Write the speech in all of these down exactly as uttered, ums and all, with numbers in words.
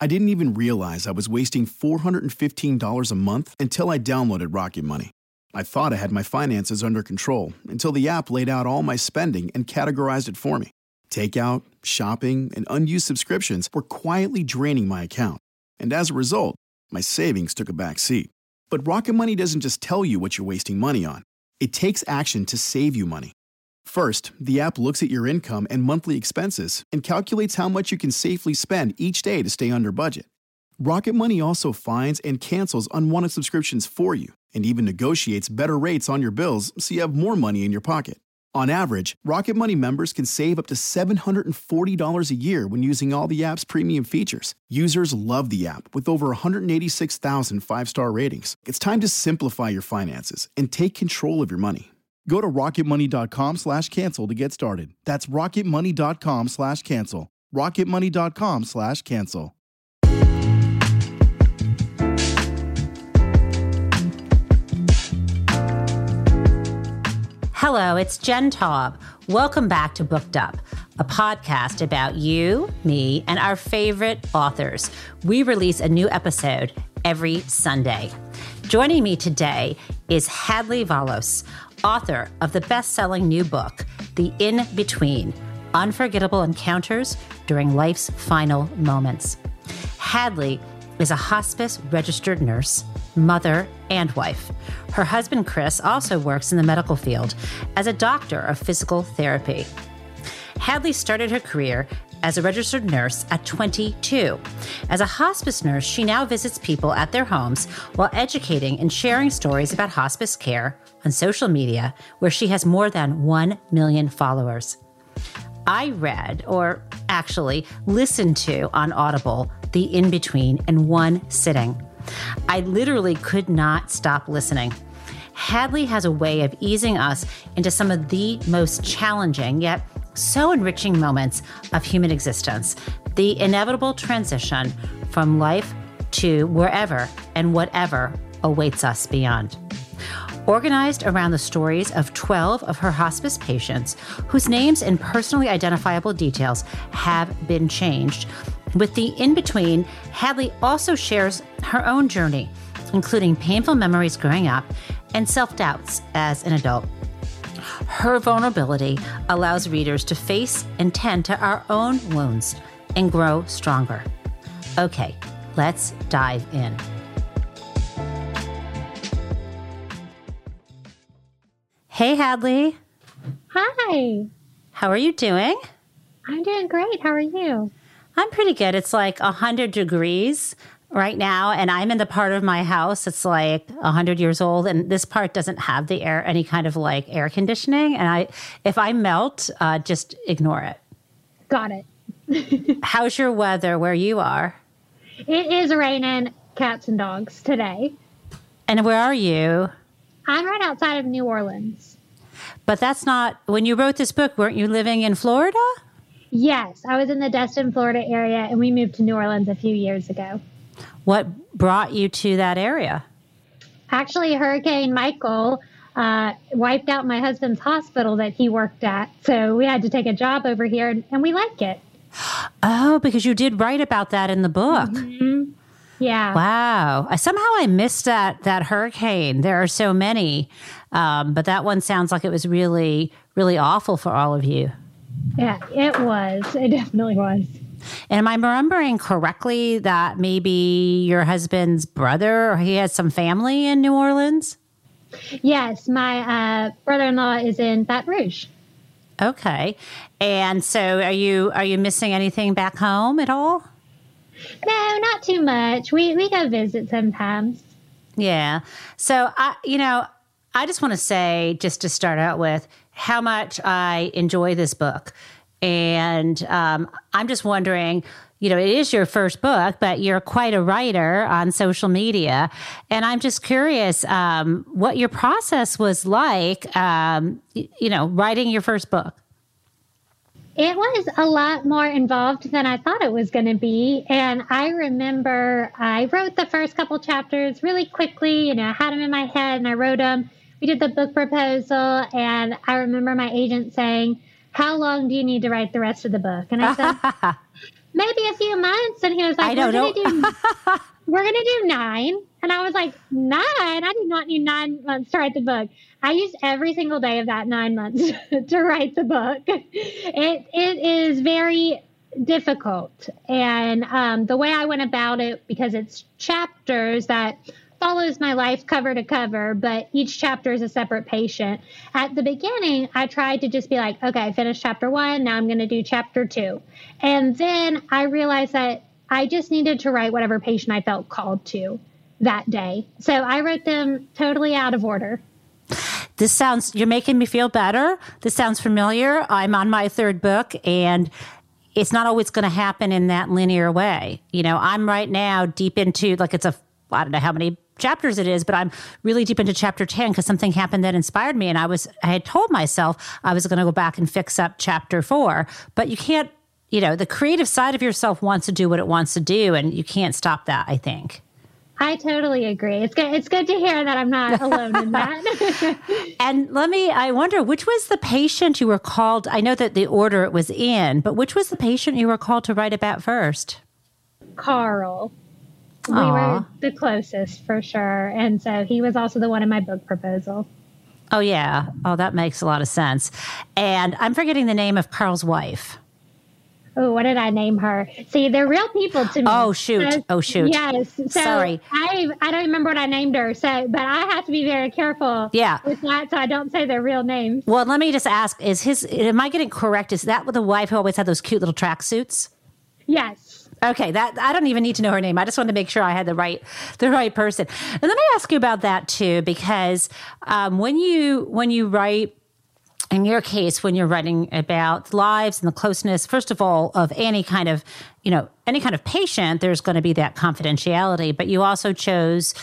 I didn't even realize I was wasting four hundred fifteen dollars a month until I downloaded Rocket Money. I thought I had my finances under control until the app laid out all my spending and categorized it for me. Takeout, shopping, and unused subscriptions were quietly draining my account. And as a result, my savings took a back seat. But Rocket Money doesn't just tell you what you're wasting money on. It takes action to save you money. First, the app looks at your income and monthly expenses and calculates how much you can safely spend each day to stay under budget. Rocket Money also finds and cancels unwanted subscriptions for you and even negotiates better rates on your bills so you have more money in your pocket. On average, Rocket Money members can save up to seven hundred forty dollars a year when using all the app's premium features. Users love the app with over one hundred eighty-six thousand five-star ratings. It's time to simplify your finances and take control of your money. Go to rocketmoney.com slash cancel to get started. That's rocketmoney.com slash cancel. rocketmoney.com slash cancel. Hello, it's Jen Taub. Welcome back to Booked Up, a podcast about you, me, and our favorite authors. We release a new episode every Sunday. Joining me today is Hadley Vallos, author of the best-selling new book, The In-Between: Unforgettable Encounters During Life's Final Moments. Hadley is a hospice registered nurse, mother, and wife. Her husband, Chris, also works in the medical field as a doctor of physical therapy. Hadley started her career as a registered nurse at twenty-two. As a hospice nurse, she now visits people at their homes while educating and sharing stories about hospice care on social media, where she has more than one million followers. I read, or actually listened to on Audible, The In-Between in one sitting. I literally could not stop listening. Hadley has a way of easing us into some of the most challenging, yet so enriching moments of human existence. The inevitable transition from life to wherever and whatever awaits us beyond. Organized around the stories of twelve of her hospice patients, whose names and personally identifiable details have been changed. With The In-Between, Hadley also shares her own journey, including painful memories growing up and self-doubts as an adult. Her vulnerability allows readers to face and tend to our own wounds and grow stronger. Okay, let's dive in. Hey, Hadley. Hi. How are you doing? I'm doing great. How are you? I'm pretty good. It's like one hundred degrees right now, and I'm in the part of my house that's like one hundred years old, and this part doesn't have the air, any kind of like air conditioning. And I, if I melt, uh, just ignore it. Got it. How's your weather where you are? It is raining cats and dogs today. And where are you? I'm right outside of New Orleans. But that's not, when you wrote this book, weren't you living in Florida? Yes, I was in the Destin, Florida area, and we moved to New Orleans a few years ago. What brought you to that area? Actually, Hurricane Michael uh, wiped out my husband's hospital that he worked at, so we had to take a job over here, and, and we like it. Oh, because you did write about that in the book. Mm-hmm. Yeah. Wow. I, somehow I missed that that hurricane. There are so many, um, but that one sounds like it was really, really awful for all of you. Yeah, it was. It definitely was. And am I remembering correctly that maybe your husband's brother, or he has some family in New Orleans? Yes, my uh, brother-in-law is in Baton Rouge. Okay. And so are you are you missing anything back home at all? No, not too much. We we go visit sometimes. Yeah. So, I, you know, I just want to say, just to start out with, how much I enjoy this book. And um, I'm just wondering, you know, it is your first book, but you're quite a writer on social media. And I'm just curious um, what your process was like, um, you know, writing your first book. It was a lot more involved than I thought it was going to be. And I remember I wrote the first couple chapters really quickly. You know, I had them in my head and I wrote them. We did the book proposal. And I remember my agent saying, "How long do you need to write the rest of the book?" And I said, maybe a few months. And he was like, I don't we're know. Gonna do, we're going to do nine. And I was like, nine? I do not need nine months to write the book. I used every single day of that nine months to write the book. It It is very difficult. And um, the way I went about it, because it's chapters that follows my life cover to cover, but each chapter is a separate patient. At the beginning, I tried to just be like, okay, I finished chapter one. Now I'm going to do chapter two. And then I realized that I just needed to write whatever patient I felt called to that day. So I wrote them totally out of order. This sounds, you're making me feel better. This sounds familiar. I'm on my third book, and it's not always going to happen in that linear way. You know, I'm right now deep into, like, it's a, I don't know how many chapters it is, but I'm really deep into chapter ten because something happened that inspired me. And I was, I had told myself I was going to go back and fix up chapter four, but you can't, you know, the creative side of yourself wants to do what it wants to do, and you can't stop that, I think. I totally agree. It's good. It's good to hear that I'm not alone in that. And let me, I wonder, which was the patient you were called? I know that the order it was in, but which was the patient you were called to write about first? Carl. We Aww. were the closest for sure. And so he was also the one in my book proposal. Oh, yeah. Oh, that makes a lot of sense. And I'm forgetting the name of Carl's wife. Oh, what did I name her? See, they're real people to me. Oh, shoot. So, oh, shoot. Yes. So Sorry. I I don't remember what I named her. So, but I have to be very careful yeah. with that so I don't say their real names. Well, let me just ask, is his, am I getting correct? Is that the wife who always had those cute little tracksuits? Yes. Okay, that I don't even need to know her name. I just wanted to make sure I had the right the right person. And let me ask you about that too, because um, when you when you write, in your case, when you're writing about lives and the closeness, first of all, of any kind of, you know, any kind of patient, there's going to be that confidentiality. But you also chose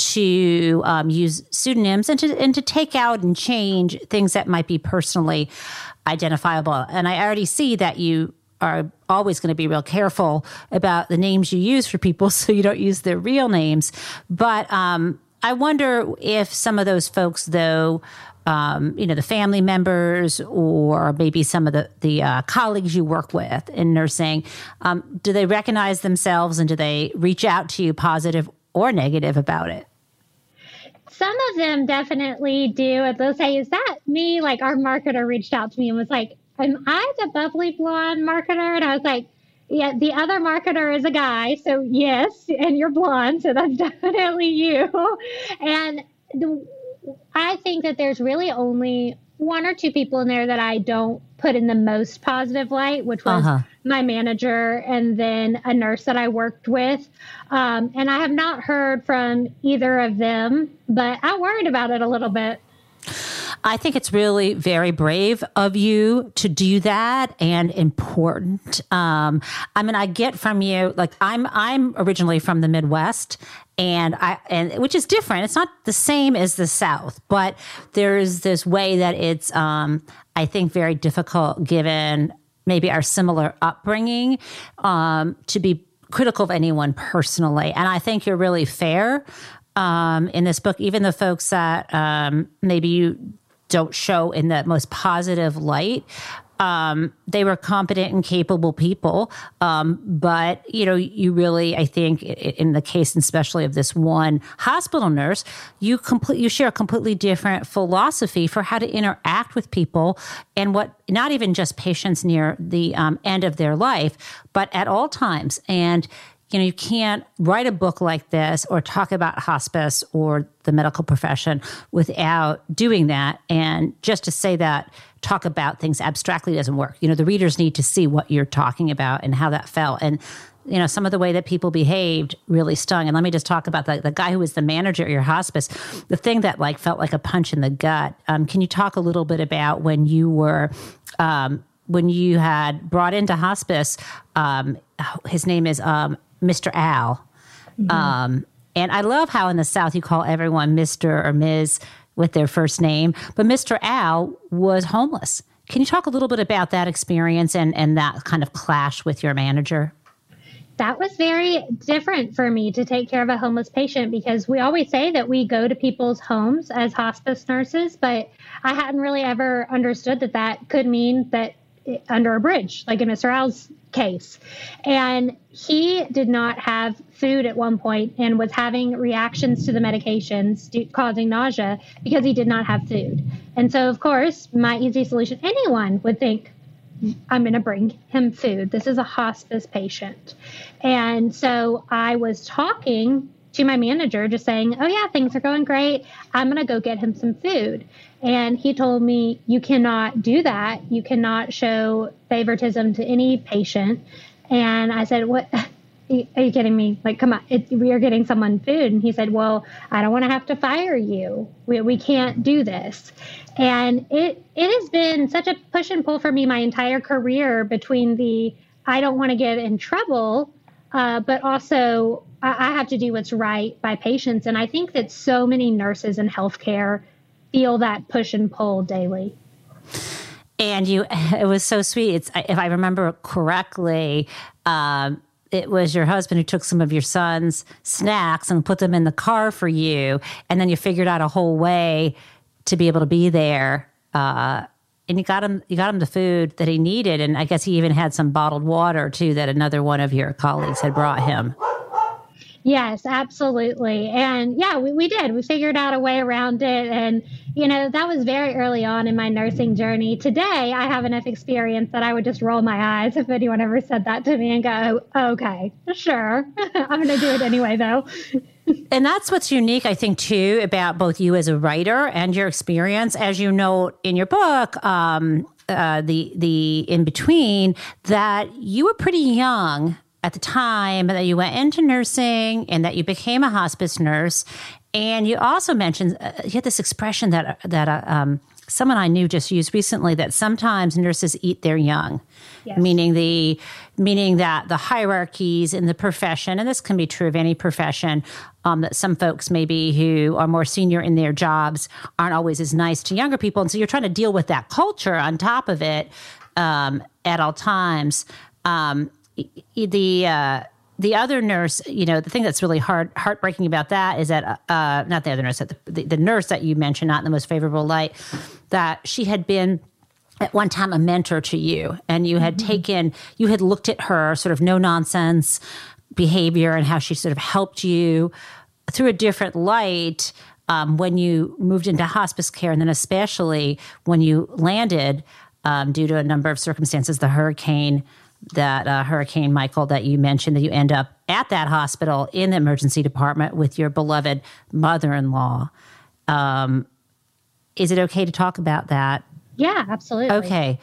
to um, use pseudonyms and to and to take out and change things that might be personally identifiable. And I already see that you are always going to be real careful about the names you use for people so you don't use their real names. But um, I wonder if some of those folks, though, um, you know, the family members or maybe some of the, the uh, colleagues you work with in nursing, um, do they recognize themselves and do they reach out to you positive or negative about it? Some of them definitely do. And they'll say, is that me? Like our marketer reached out to me and was like, am I the bubbly blonde marketer? And I was like, yeah, the other marketer is a guy. So yes, and you're blonde. So that's definitely you. And the, I think that there's really only one or two people in there that I don't put in the most positive light, which was uh-huh. my manager and then a nurse that I worked with. Um, and I have not heard from either of them, but I worried about it a little bit. I think it's really very brave of you to do that and important. Um, I mean, I get from you, like I'm, I'm originally from the Midwest and I, and which is different. It's not the same as the South, but there's this way that it's, um, I think very difficult given maybe our similar upbringing, um, to be critical of anyone personally. And I think you're really fair, um, in this book, even the folks that, um, maybe you don't show in the most positive light. Um, they were competent and capable people. Um, but, you know, you really, I think in the case, especially of this one hospital nurse, you complete, you share a completely different philosophy for how to interact with people and what, not even just patients near the um, end of their life, but at all times. And you know, you can't write a book like this or talk about hospice or the medical profession without doing that. And just to say that, talk about things abstractly doesn't work. You know, the readers need to see what you're talking about and how that felt. And, you know, some of the way that people behaved really stung. And let me just talk about the, the guy who was the manager at your hospice. The thing that like felt like a punch in the gut. Um, can you talk a little bit about when you were, um, when you had brought into hospice, um, his name is, um, Mister Al. Mm-hmm. Um, and I love how in the South you call everyone Mister or Miz with their first name. But Mister Al was homeless. Can you talk a little bit about that experience and, and that kind of clash with your manager? That was very different for me to take care of a homeless patient because we always say that we go to people's homes as hospice nurses, but I hadn't really ever understood that that could mean that under a bridge, like in Mister Al's case. And he did not have food at one point and was having reactions to the medications do, causing nausea because he did not have food. And so, of course, my easy solution, anyone would think, I'm going to bring him food. This is a hospice patient. And so I was talking to my manager, just saying, oh, yeah, things are going great. I'm going to go get him some food. And he told me, you cannot do that. You cannot show favoritism to any patient. And I said, what? Are you kidding me? Like, come on, it, we are getting someone food. And he said, well, I don't want to have to fire you. We, we can't do this. And it it has been such a push and pull for me my entire career between the, I don't want to get in trouble, uh, but also I, I have to do what's right by patients. And I think that so many nurses in healthcare feel that push and pull daily. And you, it was so sweet. It's, if I remember correctly, um, it was your husband who took some of your son's snacks and put them in the car for you. And then you figured out a whole way to be able to be there. Uh, and you got him, you got him the food that he needed. And I guess he even had some bottled water too, that another one of your colleagues had brought him. Yes, absolutely. And yeah, we, we did. We figured out a way around it. And, you know, that was very early on in my nursing journey. Today, I have enough experience that I would just roll my eyes if anyone ever said that to me and go, okay, sure. I'm going to do it anyway, though. And that's what's unique, I think, too, about both you as a writer and your experience. As you note in your book, um, uh, the the in between, that you were pretty young at the time that you went into nursing and that you became a hospice nurse. And you also mentioned, uh, you had this expression that that uh, um, someone I knew just used recently, that sometimes nurses eat their young, yes. meaning the meaning that the hierarchies in the profession, and this can be true of any profession, um, that some folks maybe who are more senior in their jobs aren't always as nice to younger people. And so you're trying to deal with that culture on top of it um, at all times. Um, The uh, the other nurse, you know, the thing that's really hard heartbreaking about that is that uh, not the other nurse, the, the, the nurse that you mentioned, not in the most favorable light, that she had been at one time a mentor to you, and you had mm-hmm. taken, you had looked at her sort of no nonsense behavior and how she sort of helped you through a different light um, when you moved into hospice care, and then especially when you landed um, due to a number of circumstances, the hurricane. That uh, Hurricane Michael that you mentioned, that you end up at that hospital in the emergency department with your beloved mother-in-law. Um, is it okay to talk about that? Yeah, absolutely. Okay.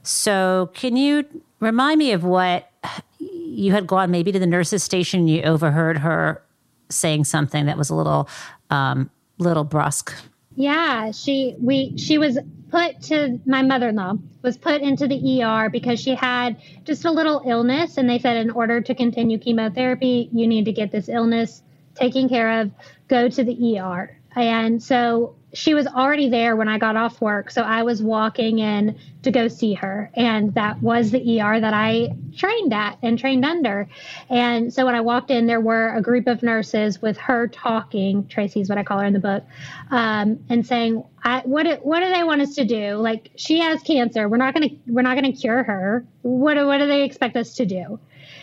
So can you remind me of what you had gone maybe to the nurse's station, you overheard her saying something that was a little, um, little brusque? Yeah, she we she was put to my mother-in-law was put into the E R because she had just a little illness, and they said in order to continue chemotherapy, you need to get this illness taken care of, go to the E R. And so she was already there when I got off work, so I was walking in to go see her, and that was the E R that I trained at and trained under. And so when I walked in, there were a group of nurses with her talking, Tracy's what I call her in the book, um, and saying, I, what do, what do they want us to do? Like, she has cancer. We're not going to we're not going to cure her. What do, what do they expect us to do?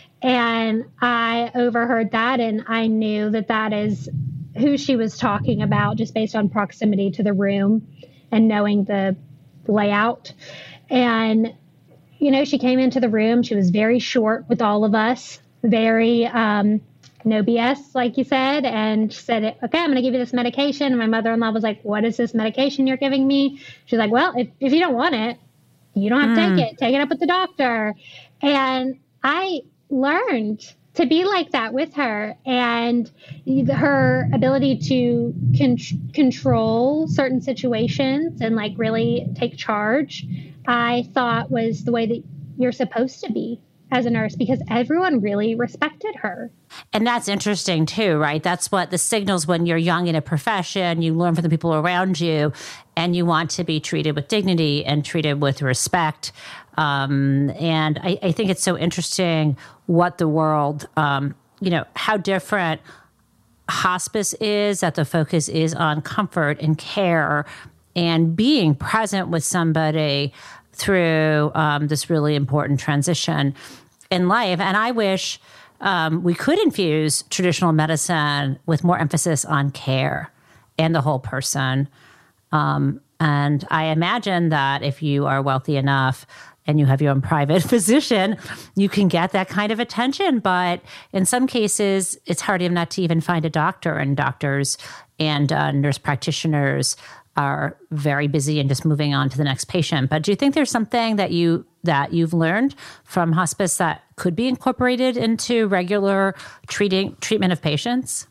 And I overheard that, and I knew that that is who she was talking about just based on proximity to the room and knowing the layout. And, you know, she came into the room. She was very short with all of us, very um, no B S, like you said, and she said, okay, I'm going to give you this medication. And my mother-in-law was like, what is this medication you're giving me? She's like, well, if, if you don't want it, you don't have to mm. take it. Take it up with the doctor. And I learned to be like that with her, and her ability to con- control certain situations and like really take charge, I thought was the way that you're supposed to be as a nurse, because everyone really respected her. And that's interesting too, right? That's what the signals when you're young in a profession, you learn from the people around you, and you want to be treated with dignity and treated with respect. Um, and I, I think it's so interesting what the world, um, you know, how different hospice is, that the focus is on comfort and care and being present with somebody through um, this really important transition. in life. And I wish um, we could infuse traditional medicine with more emphasis on care and the whole person. Um, and I imagine that if you are wealthy enough and you have your own private physician, you can get that kind of attention. But in some cases, it's hard enough to even find a doctor, and doctors and uh, nurse practitioners are very busy and just moving on to the next patient. But do you think there's something that you that you've learned from hospice that could be incorporated into regular treating treatment of patients?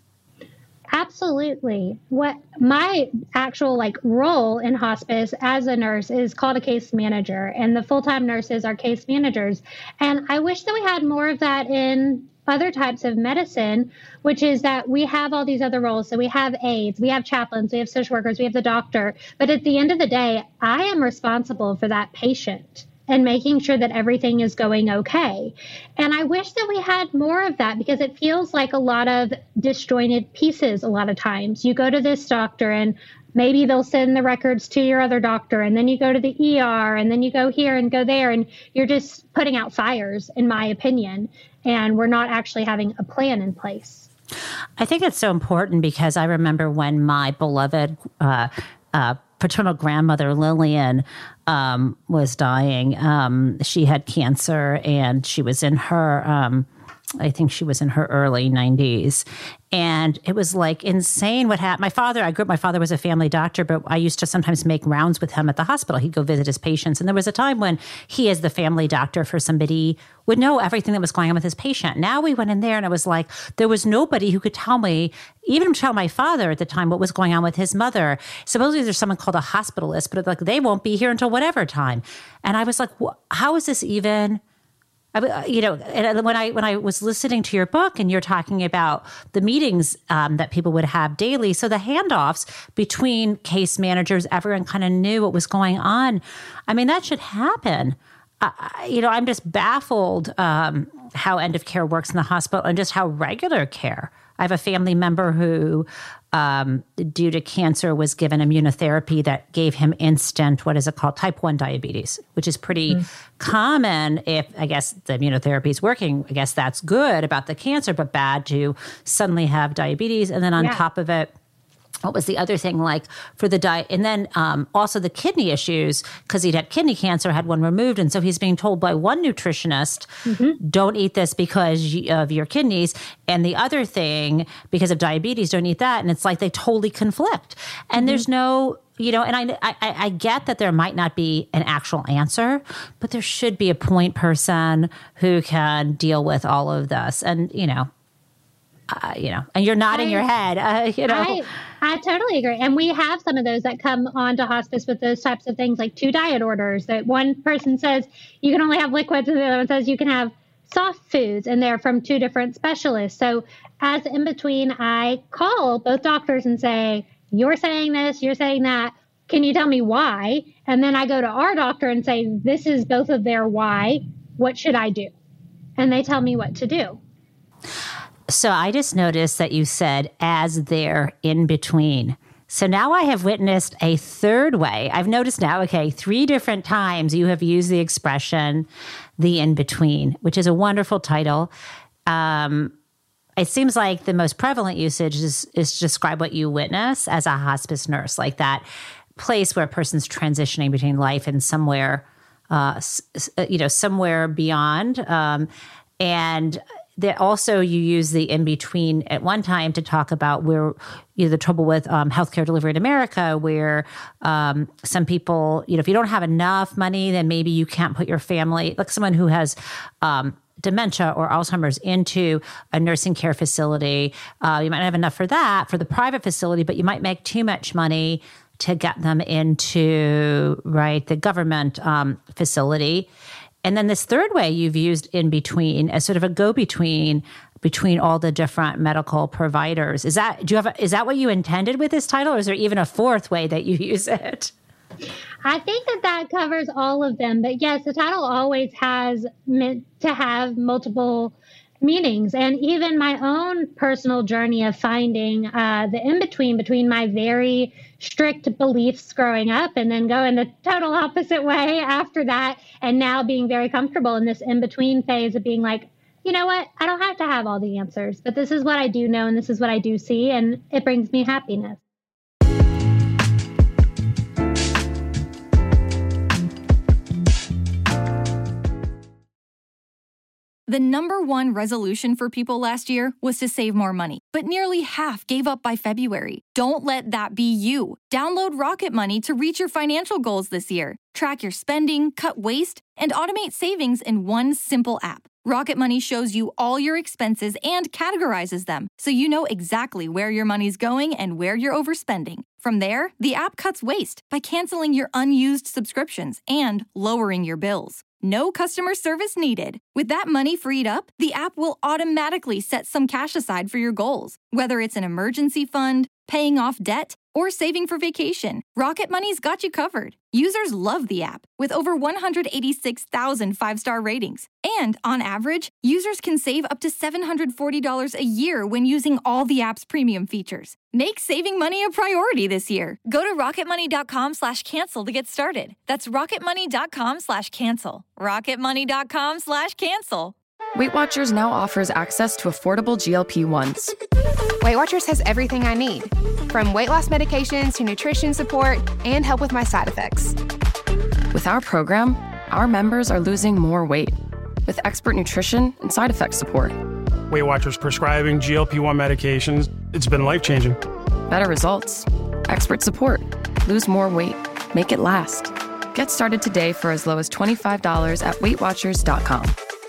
Absolutely. What my actual like role in hospice as a nurse is called a case manager, and the full-time nurses are case managers. And I wish that we had more of that in other types of medicine, which is that we have all these other roles. So we have aides, we have chaplains, we have social workers, we have the doctor. But at the end of the day, I am responsible for that patient and making sure that everything is going okay. And I wish that we had more of that, because it feels like a lot of disjointed pieces a lot of times. You go to this doctor and maybe they'll send the records to your other doctor, and then you go to the E R, and then you go here and go there, and you're just putting out fires, in my opinion, and we're not actually having a plan in place. I think it's so important, because I remember when my beloved uh, uh, paternal grandmother, Lillian, um, was dying. Um, she had cancer, and she was in her, um, I think she was in her early nineties. And it was like insane what happened. My father, I grew up, my father was a family doctor, but I used to sometimes make rounds with him at the hospital. He'd go visit his patients. And there was a time when he, as the family doctor for somebody, would know everything that was going on with his patient. Now we went in there and it was like, there was nobody who could tell me, even tell my father at the time, what was going on with his mother. Supposedly there's someone called a hospitalist, but like they won't be here until whatever time. And I was like, how is this even... I, you know, and when I when I was listening to your book and you're talking about the meetings um, that people would have daily, so the handoffs between case managers, everyone kind of knew what was going on. I mean, that should happen. Uh, you know, I'm just baffled um, how end of care works in the hospital and just how regular care. I have a family member who, um, due to cancer, was given immunotherapy that gave him instant, what is it called, type one diabetes, which is pretty mm. common if, I guess, the immunotherapy is working. I guess that's good about the cancer, but bad to suddenly have diabetes. And then on yeah. top of it, what was the other thing like for the diet? And then um, also the kidney issues, because he'd had kidney cancer, had one removed. And so he's being told by one nutritionist, mm-hmm. don't eat this because of your kidneys. And the other thing, because of diabetes, don't eat that. And it's like they totally conflict. And mm-hmm. there's no, you know, and I, I I get that there might not be an actual answer, but there should be a point person who can deal with all of this. And, you know, Uh, you know, and you're nodding I, your head, uh, you know. I, I totally agree. And we have some of those that come onto hospice with those types of things, like two diet orders, that one person says you can only have liquids and the other one says you can have soft foods, and they're from two different specialists. So as in between, I call both doctors and say, you're saying this, you're saying that. Can you tell me why? And then I go to our doctor and say, this is both of their why. What should I do? And they tell me what to do. So I just noticed that you said as they're in between. So now I have witnessed a third way. I've noticed now, okay, three different times you have used the expression, the in between, which is a wonderful title. Um, it seems like the most prevalent usage is, is to describe what you witness as a hospice nurse, like that place where a person's transitioning between life and somewhere, uh, you know, somewhere beyond. Um, and That also you use the in-between at one time to talk about where, you know, the trouble with um, healthcare delivery in America, where um, some people, you know, if you don't have enough money, then maybe you can't put your family, like someone who has um, dementia or Alzheimer's, into a nursing care facility. Uh, you might not have enough for that, for the private facility, but you might make too much money to get them into, right, the government um, facility. And then this third way you've used in between as sort of a go-between between all the different medical providers. Is that do you have a, is that what you intended with this title, or is there even a fourth way that you use it? I think that that covers all of them. But yes, the title always has meant to have multiple meanings. And even my own personal journey of finding uh, the in-between between my very strict beliefs growing up and then going the total opposite way after that. And now being very comfortable in this in-between phase of being like, you know what, I don't have to have all the answers, but this is what I do know and this is what I do see. And it brings me happiness. The number one resolution for people last year was to save more money, but nearly half gave up by February. Don't let that be you. Download Rocket Money to reach your financial goals this year. Track your spending, cut waste, and automate savings in one simple app. Rocket Money shows you all your expenses and categorizes them, so you know exactly where your money's going and where you're overspending. From there, the app cuts waste by canceling your unused subscriptions and lowering your bills. No customer service needed. With that money freed up, the app will automatically set some cash aside for your goals, whether it's an emergency fund, paying off debt, or saving for vacation. Rocket Money's got you covered. Users love the app, with over one hundred eighty-six thousand five-star ratings. And on average, users can save up to seven hundred forty dollars a year when using all the app's premium features. Make saving money a priority this year. Go to rocketmoney.com slash cancel to get started. That's rocketmoney.com slash cancel. rocketmoney.com slash cancel. Weight Watchers now offers access to affordable G L P ones. Weight Watchers has everything I need, from weight loss medications to nutrition support and help with my side effects. With our program, our members are losing more weight with expert nutrition and side effect support. Weight Watchers prescribing G L P one medications, it's been life-changing. Better results, expert support, lose more weight, make it last. Get started today for as low as twenty-five dollars at weight watchers dot com.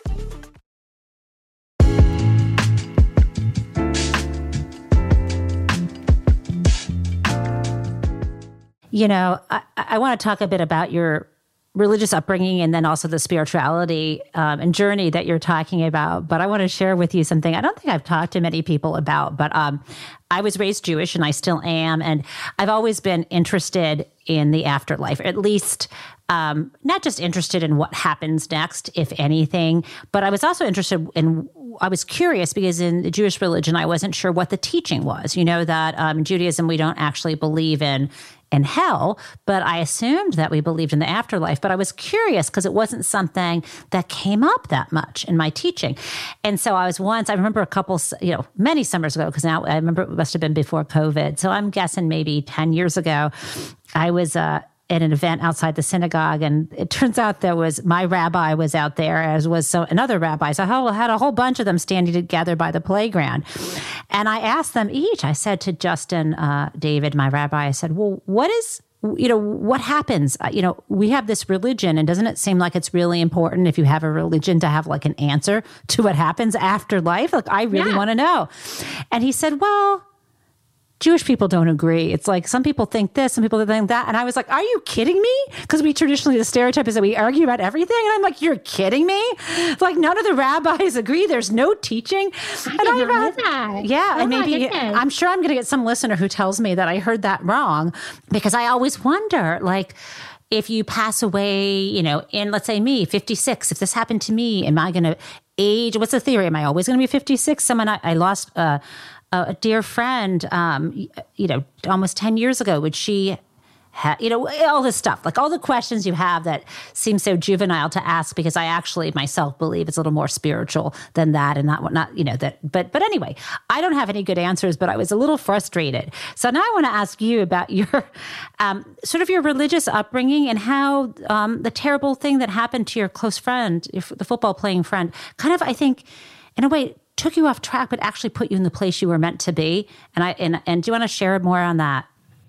You know, I, I want to talk a bit about your religious upbringing and then also the spirituality um, and journey that you're talking about. But I want to share with you something I don't think I've talked to many people about. But um, I was raised Jewish and I still am. And I've always been interested in the afterlife, or at least um, not just interested in what happens next, if anything, but I was also interested in, I was curious because in the Jewish religion, I wasn't sure what the teaching was. You know, that um, in Judaism, we don't actually believe in in hell, but I assumed that we believed in the afterlife. But I was curious because it wasn't something that came up that much in my teaching. And so I was once, I remember a couple, you know, many summers ago, because now I remember it must have been before COVID. So I'm guessing maybe ten years ago, I was uh, at an event outside the synagogue, and it turns out there was, my rabbi was out there, as was so another rabbi. So I had a whole bunch of them standing together by the playground. And I asked them each, I said to Justin, uh, David, my rabbi, I said, well, what is, you know, what happens? Uh, you know, we have this religion, and doesn't it seem like it's really important if you have a religion to have like an answer to what happens after life? Like, I really yeah. want to know. And he said, well, Jewish people don't agree. It's like some people think this, some people think that. And I was like, are you kidding me? Because we traditionally, the stereotype is that we argue about everything. And I'm like, you're kidding me? It's like none of the rabbis agree. There's no teaching. I and did I not know that. Yeah. Oh and maybe, I'm sure I'm going to get some listener who tells me that I heard that wrong, because I always wonder, like, if you pass away, you know, in, let's say me, fifty-six, if this happened to me, am I going to age? What's the theory? Am I always going to be fifty-six? Someone I, I lost, uh, a dear friend, um, you know, almost ten years ago, would she ha- you know, all this stuff, like all the questions you have that seem so juvenile to ask, because I actually myself believe it's a little more spiritual than that, and not not, you know, that, but, but anyway, I don't have any good answers, but I was a little frustrated. So now I want to ask you about your, um, sort of your religious upbringing and how, um, the terrible thing that happened to your close friend, your, the football playing friend, kind of, I think, in a way, took you off track, but actually put you in the place you were meant to be. And I and, and do you want to share more on that?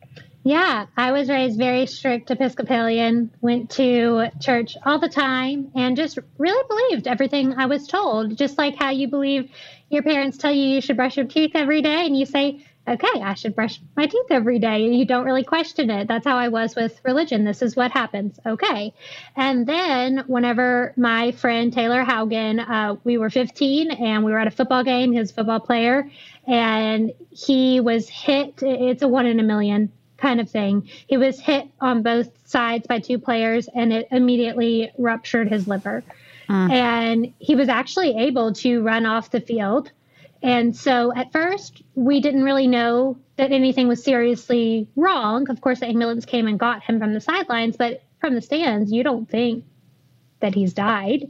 Yeah, I was raised very strict Episcopalian, went to church all the time, and just really believed everything I was told. Just like how you believe your parents tell you you should brush your teeth every day, and you say, okay, I should brush my teeth every day. You don't really question it. That's how I was with religion. This is what happens. Okay. And then whenever my friend Taylor Haugen, uh, we were fifteen and we were at a football game, his football player, and he was hit. It's a one in a million kind of thing. He was hit on both sides by two players, and it immediately ruptured his liver. Mm. And he was actually able to run off the field. And so at first, we didn't really know that anything was seriously wrong. Of course, the ambulance came and got him from the sidelines, but from the stands, you don't think that he's died.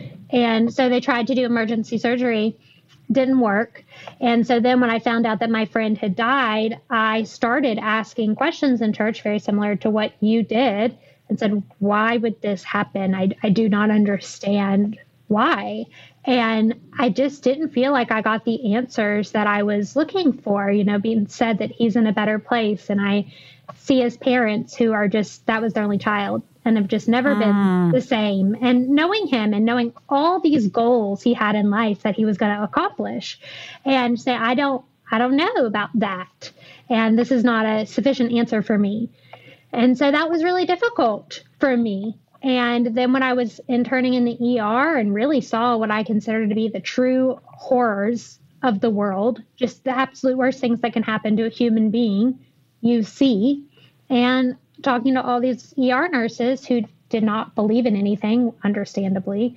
And so they tried to do emergency surgery, didn't work. And so then when I found out that my friend had died, I started asking questions in church, very similar to what you did, and said, why would this happen? I, I do not understand why. And I just didn't feel like I got the answers that I was looking for, you know, being said that he's in a better place. And I see his parents who are just, that was their only child and have just never mm. been the same. And knowing him and knowing all these goals he had in life that he was going to accomplish, and say, I don't, I don't know about that. And this is not a sufficient answer for me. And so that was really difficult for me. And then when I was interning in the E R and really saw what I consider to be the true horrors of the world, just the absolute worst things that can happen to a human being, you see, and talking to all these E R nurses who did not believe in anything, understandably,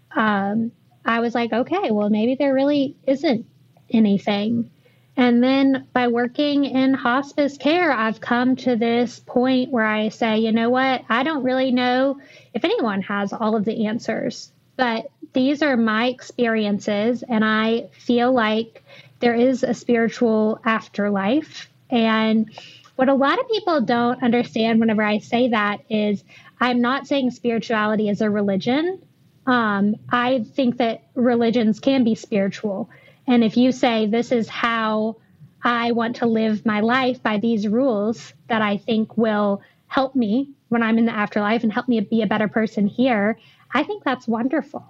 um, I was like, okay, well, maybe there really isn't anything. And then by working in hospice care, I've come to this point where I say, you know what, I don't really know if anyone has all of the answers, but these are my experiences. And I feel like there is a spiritual afterlife. And what a lot of people don't understand whenever I say that is I'm not saying spirituality is a religion. Um, I think that religions can be spiritual. And if you say, this is how I want to live my life by these rules that I think will help me when I'm in the afterlife and help me be a better person here, I think that's wonderful.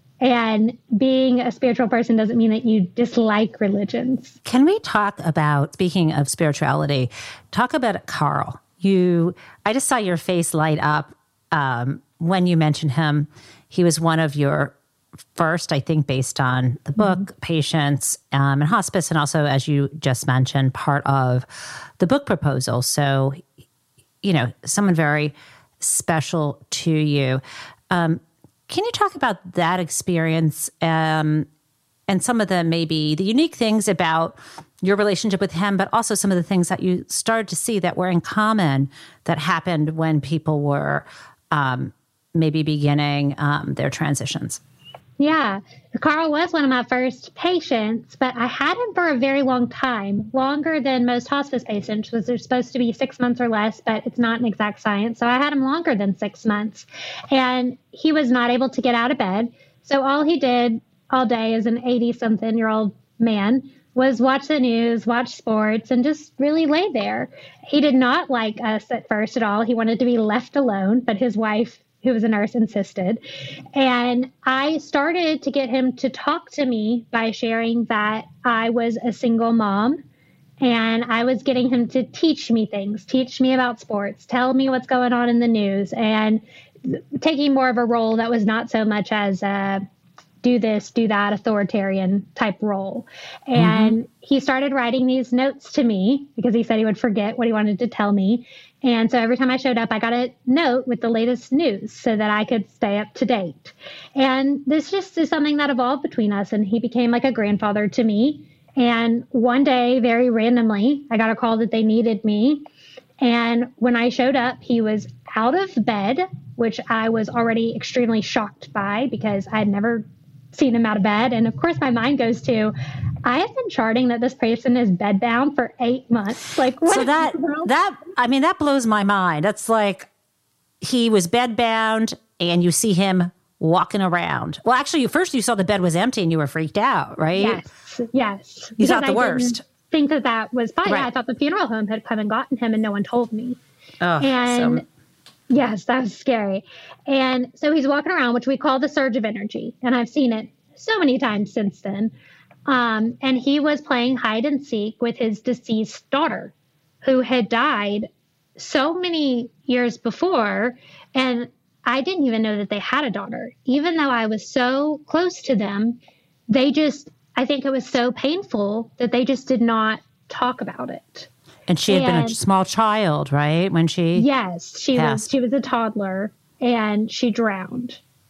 And being a spiritual person doesn't mean that you dislike religions. Can we talk about, speaking of spirituality, talk about Carl. You, I just saw your face light up um, when you mentioned him. He was one of your first, I think, based on the book, mm-hmm. patients um, and hospice, and also, as you just mentioned, part of the book proposal. So, you know, someone very special to you. Um, can you talk about that experience um, and some of the maybe the unique things about your relationship with him, but also some of the things that you started to see that were in common that happened when people were um, maybe beginning um, their transitions? Yeah, Carl was one of my first patients, but I had him for a very long time, longer than most hospice patients, which are supposed to be six months or less, but it's not an exact science. So I had him longer than six months. And he was not able to get out of bed. So all he did all day as an eighty-something-year-old man was watch the news, watch sports, and just really lay there. He did not like us at first at all. He wanted to be left alone, but his wife, who was a nurse, insisted. And I started to get him to talk to me by sharing that I was a single mom, and I was getting him to teach me things, teach me about sports, tell me what's going on in the news, and taking more of a role that was not so much as a do this, do that, authoritarian type role. And mm-hmm. he started writing these notes to me because he said he would forget what he wanted to tell me. And so every time I showed up, I got a note with the latest news so that I could stay up to date. And this just is something that evolved between us. And he became like a grandfather to me. And one day, very randomly, I got a call that they needed me. And when I showed up, he was out of bed, which I was already extremely shocked by because I had never seen him out of bed. And of course, my mind goes to, I have been charting that this person is bedbound for eight months. Like, what? So that, that, I mean, that blows my mind. That's like, he was bedbound and you see him walking around. Well, actually, first you saw the bed was empty and you were freaked out, right? Yes, yes. You thought the I worst. Didn't think that that was fine. Right. I thought the funeral home had come and gotten him and no one told me. Oh, and so... yes, that was scary. And so he's walking around, which we call the surge of energy. And I've seen it so many times since then. Um, and he was playing hide and seek with his deceased daughter, who had died so many years before. And I didn't even know that they had a daughter. Even though I was so close to them, they just, I think it was so painful that they just did not talk about it. And she had and, been a small child, right? When she Yes, she passed. was she was a toddler and she drowned.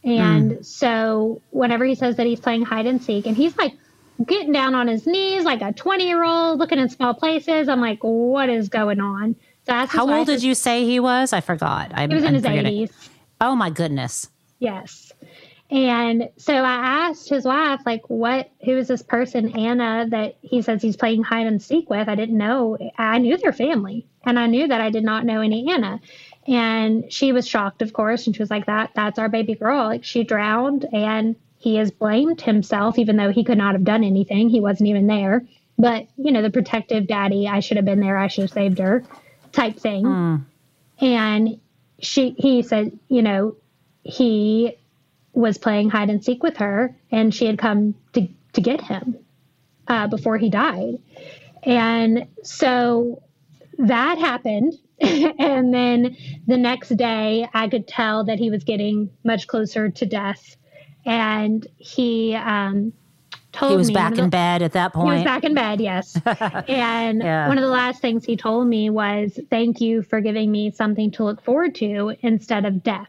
And Mm. so whenever he says that he's playing hide and seek, and he's like getting down on his knees like a twenty-year-old, looking in small places, I'm like, what is going on? So I asked his How wife old did if- you say he was? I forgot. I'm, He was in I'm his forgetting. eighties. Oh, my goodness. Yes. And so I asked his wife, like, what, who is this person, Anna, that he says he's playing hide and seek with? I didn't know. I knew their family, and I knew that I did not know any Anna. And she was shocked, of course. And she was like, that, that's our baby girl. Like, she drowned, and he has blamed himself, even though he could not have done anything. He wasn't even there. But, you know, the protective daddy, I should have been there. I should have saved her type thing. Mm. And she, he said, you know, he was playing hide and seek with her, and she had come to, to get him uh, before he died. And so that happened. And then the next day, I could tell that he was getting much closer to death. And he um, told me... He was me back in the, bed at that point. He was back in bed, yes. And Yeah. one of the last things he told me was, thank you for giving me something to look forward to instead of death.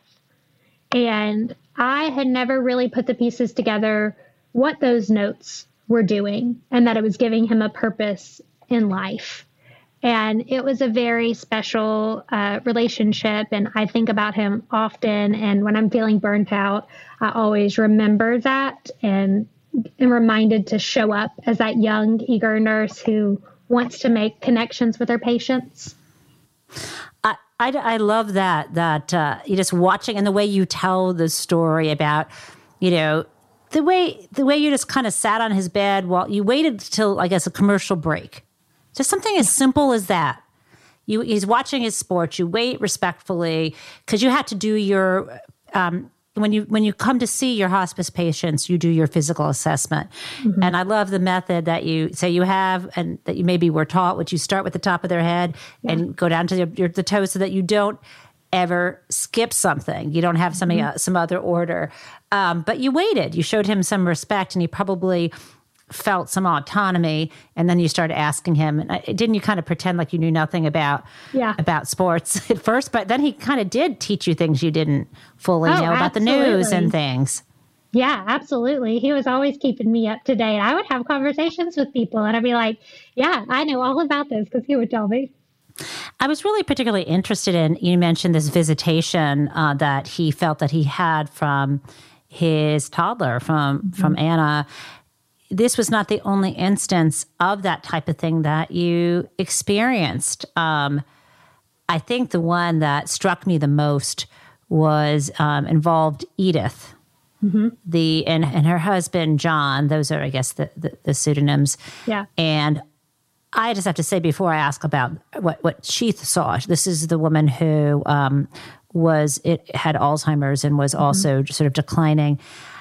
And I had never really put the pieces together what those notes were doing, and that it was giving him a purpose in life. And it was a very special uh, relationship. And I think about him often. And when I'm feeling burnt out, I always remember that and am reminded to show up as that young, eager nurse who wants to make connections with her patients. I, I, I love that, that uh, you just watching and the way you tell the story about, you know, the way the way you just kind of sat on his bed while you waited till, I guess, a commercial break. Just something as simple as that. You, he's watching his sports. You wait respectfully because you had to do your um, when you when you come to see your hospice patients, you do your physical assessment. Mm-hmm. And I love the method that you say you have and that you maybe were taught, which you start with the top of their head yeah. and go down to your, your, the toes so that you don't ever skip something. You don't have something mm-hmm. uh, some other order. Um, but you waited. You showed him some respect, and he probably felt some autonomy, and then you started asking him, and didn't you kind of pretend like you knew nothing about yeah. about sports at first, but then he kind of did teach you things you didn't fully oh, know about absolutely. the news and things. Yeah, absolutely. He was always keeping me up to date. I would have conversations with people, and I'd be like, yeah, I know all about this, because he would tell me. I was really particularly interested in, you mentioned this visitation uh, that he felt that he had from his toddler, from, mm-hmm. from Anna. This was not the only instance of that type of thing that you experienced. Um, I think the one that struck me the most was um, involved Edith, mm-hmm. the and, and her husband, John. Those are, I guess, the, the, the pseudonyms. Yeah. And I just have to say before I ask about what, what she saw, this is the woman who um, was it had Alzheimer's and was mm-hmm. also sort of declining.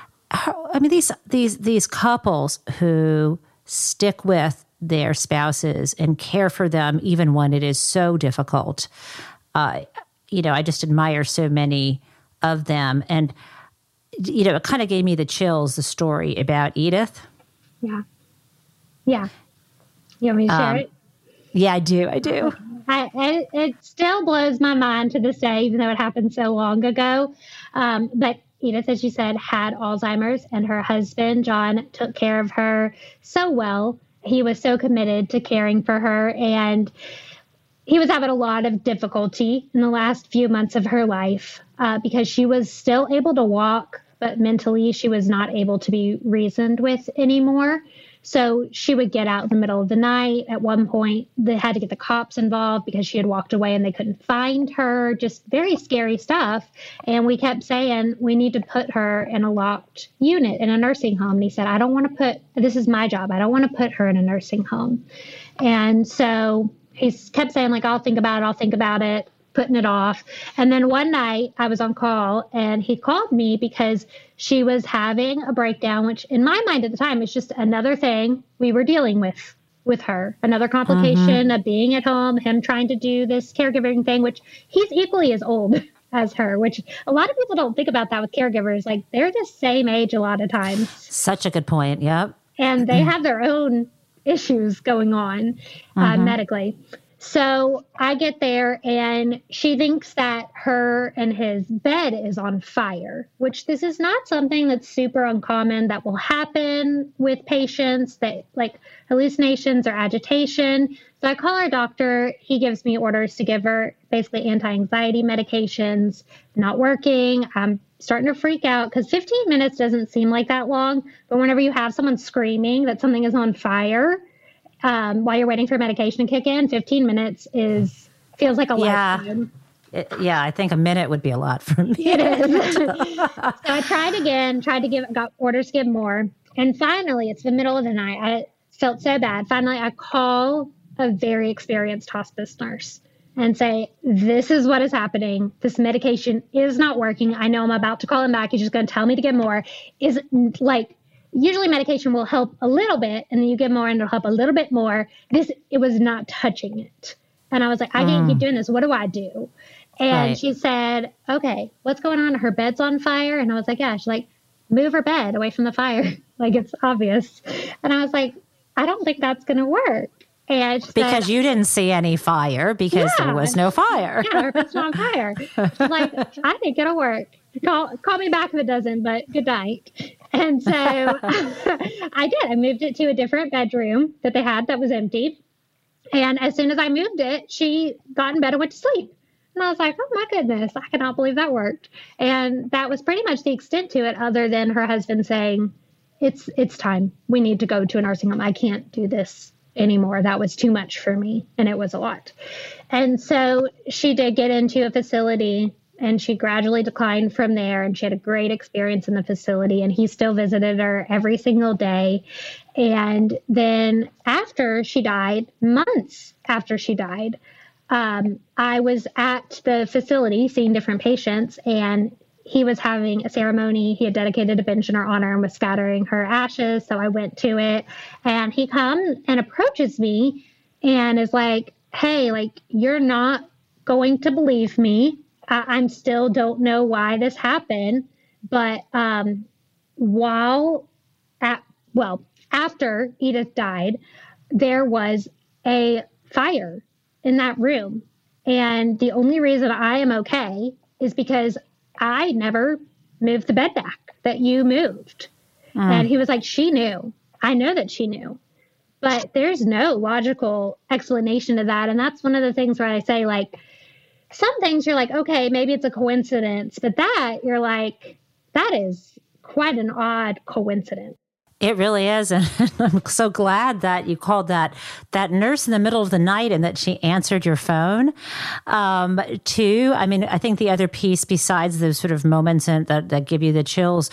I mean, these these these couples who stick with their spouses and care for them even when it is so difficult. Uh, you know, I just admire so many of them, and you know, it kind of gave me the chills. The story about Edith. Yeah, yeah. You want me to share um, it? Yeah, I do. I do. I, it, it still blows my mind to this day, even though it happened so long ago. Um, but Edith, as you said, had Alzheimer's, and her husband, John, took care of her so well. He was so committed to caring for her, and he was having a lot of difficulty in the last few months of her life uh, because she was still able to walk, but mentally she was not able to be reasoned with anymore. So she would get out in the middle of the night. At one point, they had to get the cops involved because she had walked away and they couldn't find her. Just very scary stuff. And we kept saying, we need to put her in a locked unit in a nursing home. And he said, I don't want to put, this is my job. I don't want to put her in a nursing home. And so he kept saying, like, I'll think about it. I'll think about it. Putting it off. And then one night I was on call, and he called me because she was having a breakdown, which in my mind at the time is just another thing we were dealing with with her, another complication mm-hmm. of being at home, him trying to do this caregiving thing, which he's equally as old as her, which a lot of people don't think about that with caregivers. Like, they're the same age a lot of times. Such a good point. Yep. And they have their own issues going on uh, mm-hmm. medically. So I get there and she thinks that her and his bed is on fire, which this is not something that's super uncommon that will happen with patients, that like hallucinations or agitation. So I call our doctor. He gives me orders to give her basically anti-anxiety medications. Not working. I'm starting to freak out because fifteen minutes doesn't seem like that long. But whenever you have someone screaming that something is on fire, Um, while you're waiting for medication to kick in, fifteen minutes is feels like a yeah. lifetime. It, yeah, I think a minute would be a lot for me. It is. So I tried again, tried to give, got orders to give more. And finally, it's the middle of the night. I felt so bad. Finally, I call a very experienced hospice nurse and say, this is what is happening. This medication is not working. I know I'm about to call him back. He's just going to tell me to get more. Is like, usually medication will help a little bit and then you get more and it'll help a little bit more. This, it was not touching it. And I was like, I can't mm. keep doing this. What do I do? And right. she said, okay, what's going on? Her bed's on fire. And I was like, yeah. She's like, move her bed away from the fire. Like, it's obvious. And I was like, I don't think that's going to work. And she because said, you didn't see any fire because yeah. there was no fire. Yeah, her bed's on fire. She's like, I think it'll work. Call, call me back if it doesn't, but good night. And so I did. I moved it to a different bedroom that they had that was empty. And as soon as I moved it, she got in bed and went to sleep. And I was like, oh, my goodness, I cannot believe that worked. And that was pretty much the extent to it, other than her husband saying, it's it's time. We need to go to a nursing home. I can't do this anymore. That was too much for me. And it was a lot. And so she did get into a facility. And she gradually declined from there. And she had a great experience in the facility. And he still visited her every single day. And then after she died, months after she died, um, I was at the facility seeing different patients. And he was having a ceremony. He had dedicated a bench in her honor and was scattering her ashes. So I went to it. And he comes and approaches me and is like, hey, like, you're not going to believe me. I still don't know why this happened, but um, while at, well, after Edith died, there was a fire in that room. And the only reason I am okay is because I never moved the bed back that you moved. Mm. And he was like, she knew. I know that she knew. But there's no logical explanation to that. And that's one of the things where I say, like, some things you're like, okay, maybe it's a coincidence, but that you're like, that is quite an odd coincidence. It really is. And I'm so glad that you called that that nurse in the middle of the night and that she answered your phone. Um, too, I mean, I think the other piece besides those sort of moments in, that, that give you the chills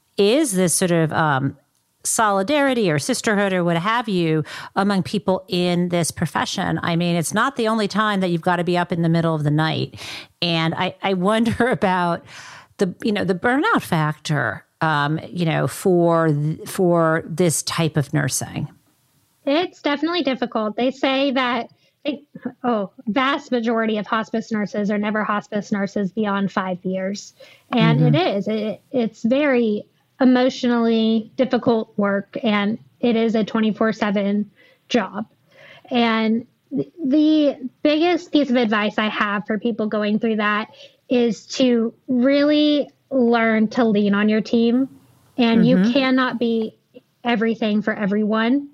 is this sort of um, solidarity or sisterhood or what have you among people in this profession. I mean, it's not the only time that you've got to be up in the middle of the night. And I, I wonder about the, you know, the burnout factor, um, you know, for, for this type of nursing. It's definitely difficult. They say that, they, oh, vast majority of hospice nurses are never hospice nurses beyond five years. And mm-hmm. it is, it, it's very emotionally difficult work, and it is a twenty-four seven job. And the biggest piece of advice I have for people going through that is to really learn to lean on your team. And mm-hmm. you cannot be everything for everyone,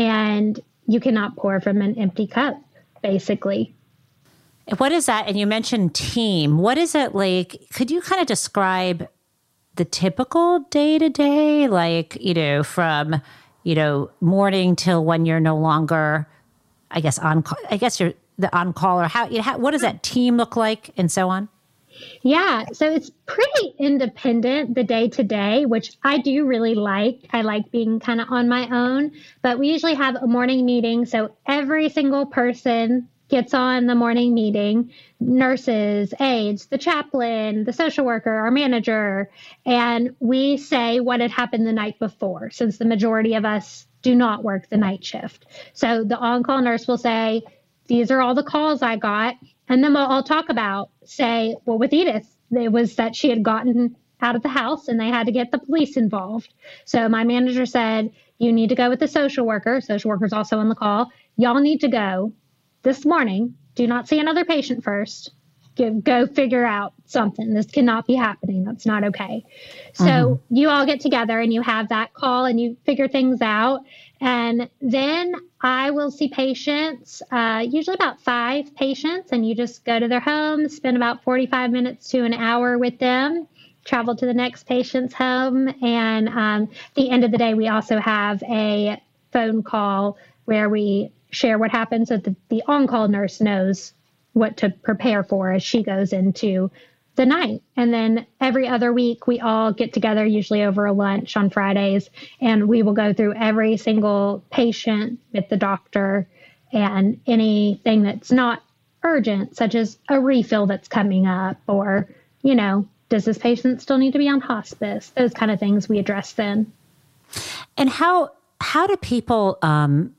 and you cannot pour from an empty cup, basically. What is that? And you mentioned team. What is it like? Could you kind of describe the typical day to day, like, you know, from, you know, morning till when you're no longer, I guess, on, I guess you're the on call, or how, you know, how, what does that team look like and so on? Yeah. So it's pretty independent, the day to day, which I do really like. I like being kind of on my own, but we usually have a morning meeting. So every single person gets on the morning meeting, nurses, aides, the chaplain, the social worker, our manager, and we say what had happened the night before, since the majority of us do not work the night shift. So the on-call nurse will say, these are all the calls I got, and then we'll all talk about, say, well, with Edith, it was that she had gotten out of the house and they had to get the police involved. So my manager said, you need to go with the social worker. Social worker's also on the call. Y'all need to go. this morning, do not see another patient first. Go, go figure out something. This cannot be happening. That's not okay. So mm-hmm. you all get together and you have that call and you figure things out. And then I will see patients, uh, usually about five patients, and you just go to their home, spend about forty-five minutes to an hour with them, travel to the next patient's home. And um, at the end of the day, we also have a phone call where we share what happens so that the, the on-call nurse knows what to prepare for as she goes into the night. And then every other week, we all get together, usually over a lunch on Fridays, and we will go through every single patient with the doctor and anything that's not urgent, such as a refill that's coming up, or, you know, does this patient still need to be on hospice? Those kind of things we address then. And how how do people, um,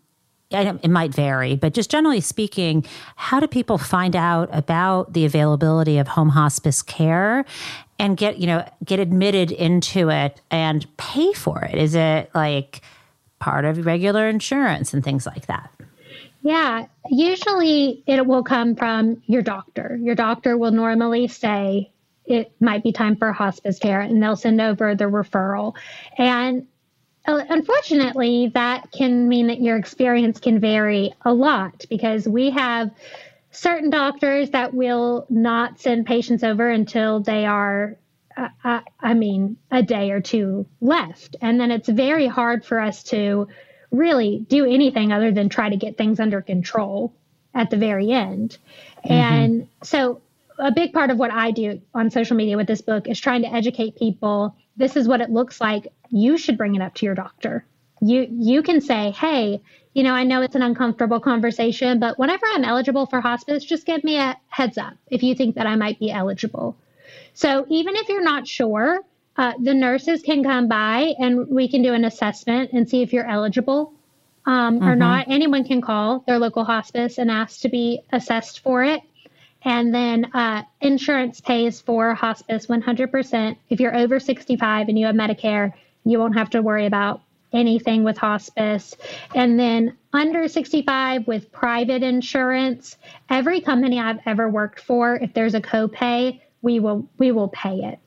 it might vary, but just generally speaking, how do people find out about the availability of home hospice care and get, you know, get admitted into it and pay for it? Is it like part of regular insurance and things like that? Yeah, usually it will come from your doctor. Your doctor will normally say it might be time for hospice care, and they'll send over the referral. And unfortunately, that can mean that your experience can vary a lot, because we have certain doctors that will not send patients over until they are, uh, uh, I mean, a day or two left. And then it's very hard for us to really do anything other than try to get things under control at the very end. Mm-hmm. And so a big part of what I do on social media with this book is trying to educate people. This is what it looks like. You should bring it up to your doctor. You you can say, hey, you know, I know it's an uncomfortable conversation, but whenever I'm eligible for hospice, just give me a heads up if you think that I might be eligible. So even if you're not sure, uh, the nurses can come by and we can do an assessment and see if you're eligible um, mm-hmm. or not. Anyone can call their local hospice and ask to be assessed for it. And then uh, insurance pays for hospice one hundred percent. If you're over sixty-five and you have Medicare, you won't have to worry about anything with hospice. And then under sixty-five with private insurance, every company I've ever worked for, if there's a copay, we will we will pay it.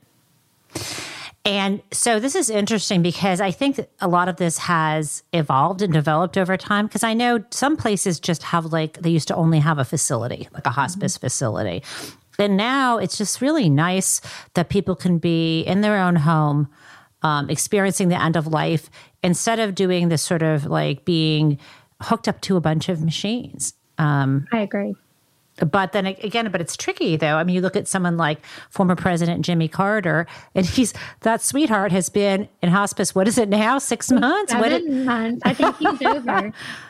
And so this is interesting because I think that a lot of this has evolved and developed over time, because I know some places just have, like, they used to only have a facility, like a hospice mm-hmm. facility. And now it's just really nice that people can be in their own home, um, experiencing the end of life, instead of doing this sort of like being hooked up to a bunch of machines. Um, I agree. But then again, but it's tricky though. I mean, you look at someone like former President Jimmy Carter, and he's, that sweetheart has been in hospice. What is it now? Six months? Seven what it, months. I think he's over.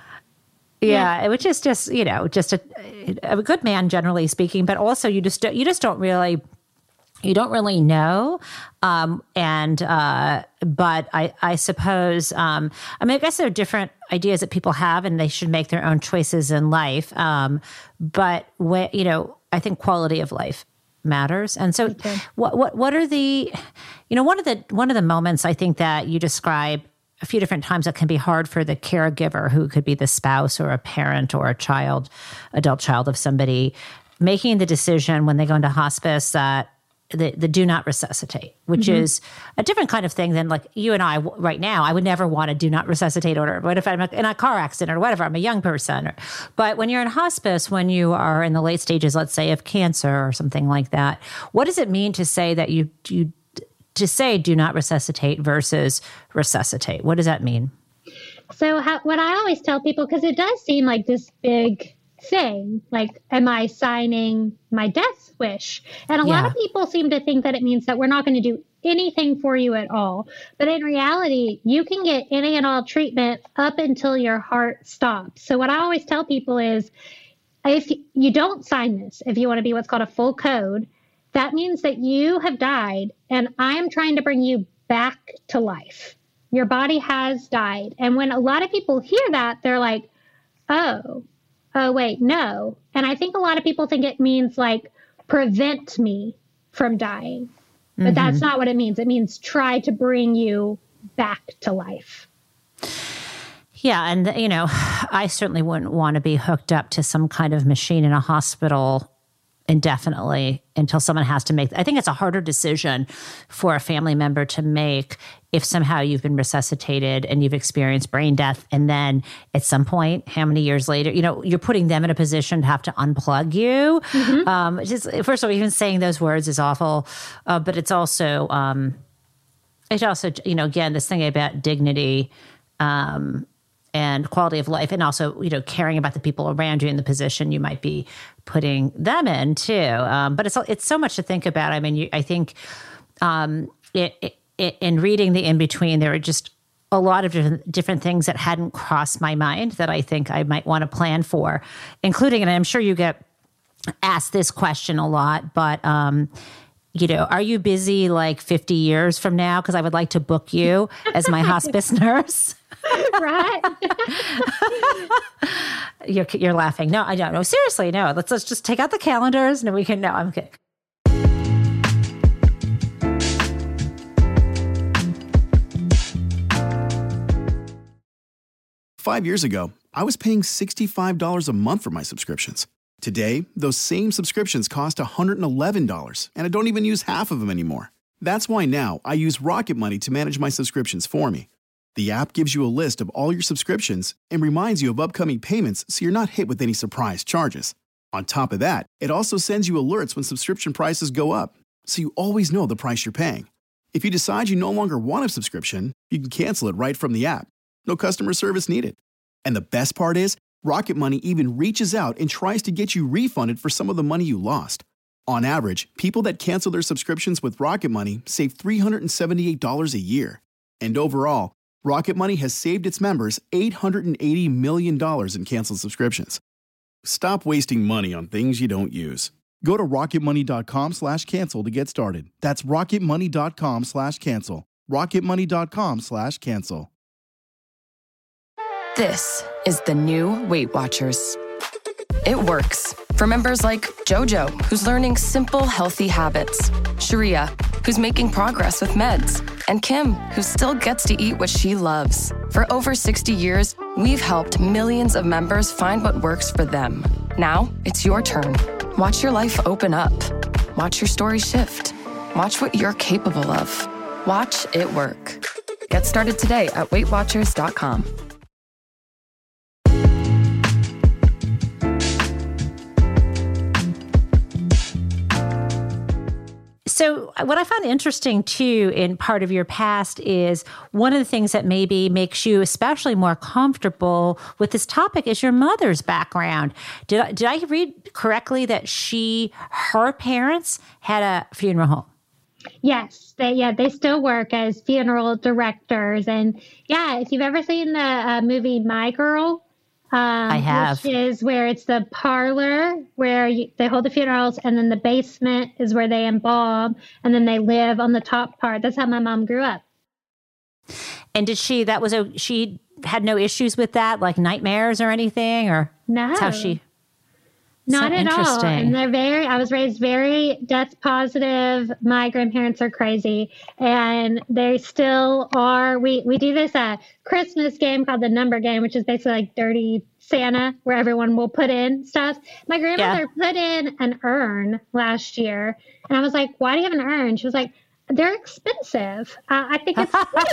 Yeah, yeah, which is just, you know, just a, a good man, generally speaking, but also you just don't, you just don't really, you don't really know. Um, and, uh, but I, I suppose, um, I mean, I guess there are different ideas that people have and they should make their own choices in life. Um, but when, you know, I think quality of life matters. And so okay. what, what, what are the, you know, one of the, one of the moments I think that you describe a few different times that can be hard for the caregiver, who could be the spouse or a parent or a child, adult child of somebody, making the decision when they go into hospice that the, the do not resuscitate, which mm-hmm. is a different kind of thing than like you and I right now. I would never want a do not resuscitate order. What if I'm in a car accident or whatever? I'm a young person. Or, but when you're in hospice, when you are in the late stages, let's say of cancer or something like that, what does it mean to say that you you to say do not resuscitate versus resuscitate? What does that mean? So how, what I always tell people, because it does seem like this big thing, like, am I signing my death wish? And a yeah. lot of people seem to think that it means that we're not going to do anything for you at all. But in reality, you can get any and all treatment up until your heart stops. So what I always tell people is, if you don't sign this, if you want to be what's called a full code, that means that you have died and I am trying to bring you back to life. Your body has died. And when a lot of people hear that, they're like, oh, oh, wait, no. And I think a lot of people think it means like prevent me from dying. But mm-hmm. that's not what it means. It means try to bring you back to life. Yeah. And, you know, I certainly wouldn't want to be hooked up to some kind of machine in a hospital indefinitely until someone has to make. I think it's a harder decision for a family member to make if somehow you've been resuscitated and you've experienced brain death. And then at some point, how many years later, you know, you're putting them in a position to have to unplug you. Mm-hmm. Um, just, first of all, even saying those words is awful. Uh, but it's also, um, it's also, you know, again, this thing about dignity, um, and quality of life, and also, you know, caring about the people around you in the position you might be putting them in too. Um, but it's it's so much to think about. I mean, you, I think um, it, it, in reading the in-between, there are just a lot of different, different things that hadn't crossed my mind that I think I might want to plan for, including, and I'm sure you get asked this question a lot, but um, you know, are you busy like fifty years from now? Because I would like to book you as my hospice nurse. Right. you're, you're laughing. No, I don't know. Seriously, no. Let's, let's just take out the calendars and we can, no, I'm kidding. Five years ago, I was paying sixty-five dollars a month for my subscriptions. Today, those same subscriptions cost one hundred eleven dollars, and I don't even use half of them anymore. That's why now I use Rocket Money to manage my subscriptions for me. The app gives you a list of all your subscriptions and reminds you of upcoming payments so you're not hit with any surprise charges. On top of that, it also sends you alerts when subscription prices go up, so you always know the price you're paying. If you decide you no longer want a subscription, you can cancel it right from the app. No customer service needed. And the best part is, Rocket Money even reaches out and tries to get you refunded for some of the money you lost. On average, people that cancel their subscriptions with Rocket Money save three hundred seventy-eight dollars a year. And overall, Rocket Money has saved its members eight hundred eighty million dollars in canceled subscriptions. Stop wasting money on things you don't use. Go to rocketmoney.com slash cancel to get started. That's rocketmoney.com slash cancel. rocketmoney.com slash cancel. This is the new Weight Watchers. It works for members like JoJo, who's learning simple, healthy habits, Sharia, who's making progress with meds, and Kim, who still gets to eat what she loves. For over sixty years, we've helped millions of members find what works for them. Now, it's your turn. Watch your life open up. Watch your story shift. Watch what you're capable of. Watch it work. Get started today at weight watchers dot com. So what I found interesting, too, in part of your past is one of the things that maybe makes you especially more comfortable with this topic is your mother's background. Did I, did I read correctly that she, her parents had a funeral home? Yes, they yeah they still work as funeral directors. And yeah, if you've ever seen the uh, movie My Girl, Um, I have. Which is where it's the parlor where you, they hold the funerals, and then the basement is where they embalm, and then they live on the top part. That's how my mom grew up. And did she, that was a, she had no issues with that, like nightmares or anything, or no, that's how she, not so at all. interesting. And they're very, I was raised very death positive. My grandparents are crazy, and they still are. We, we do this uh, Christmas game called the number game, which is basically like Dirty Santa, where everyone will put in stuff. My grandmother yeah. put in an urn last year, and I was like, why do you have an urn? She was like, they're expensive. Uh, I think it's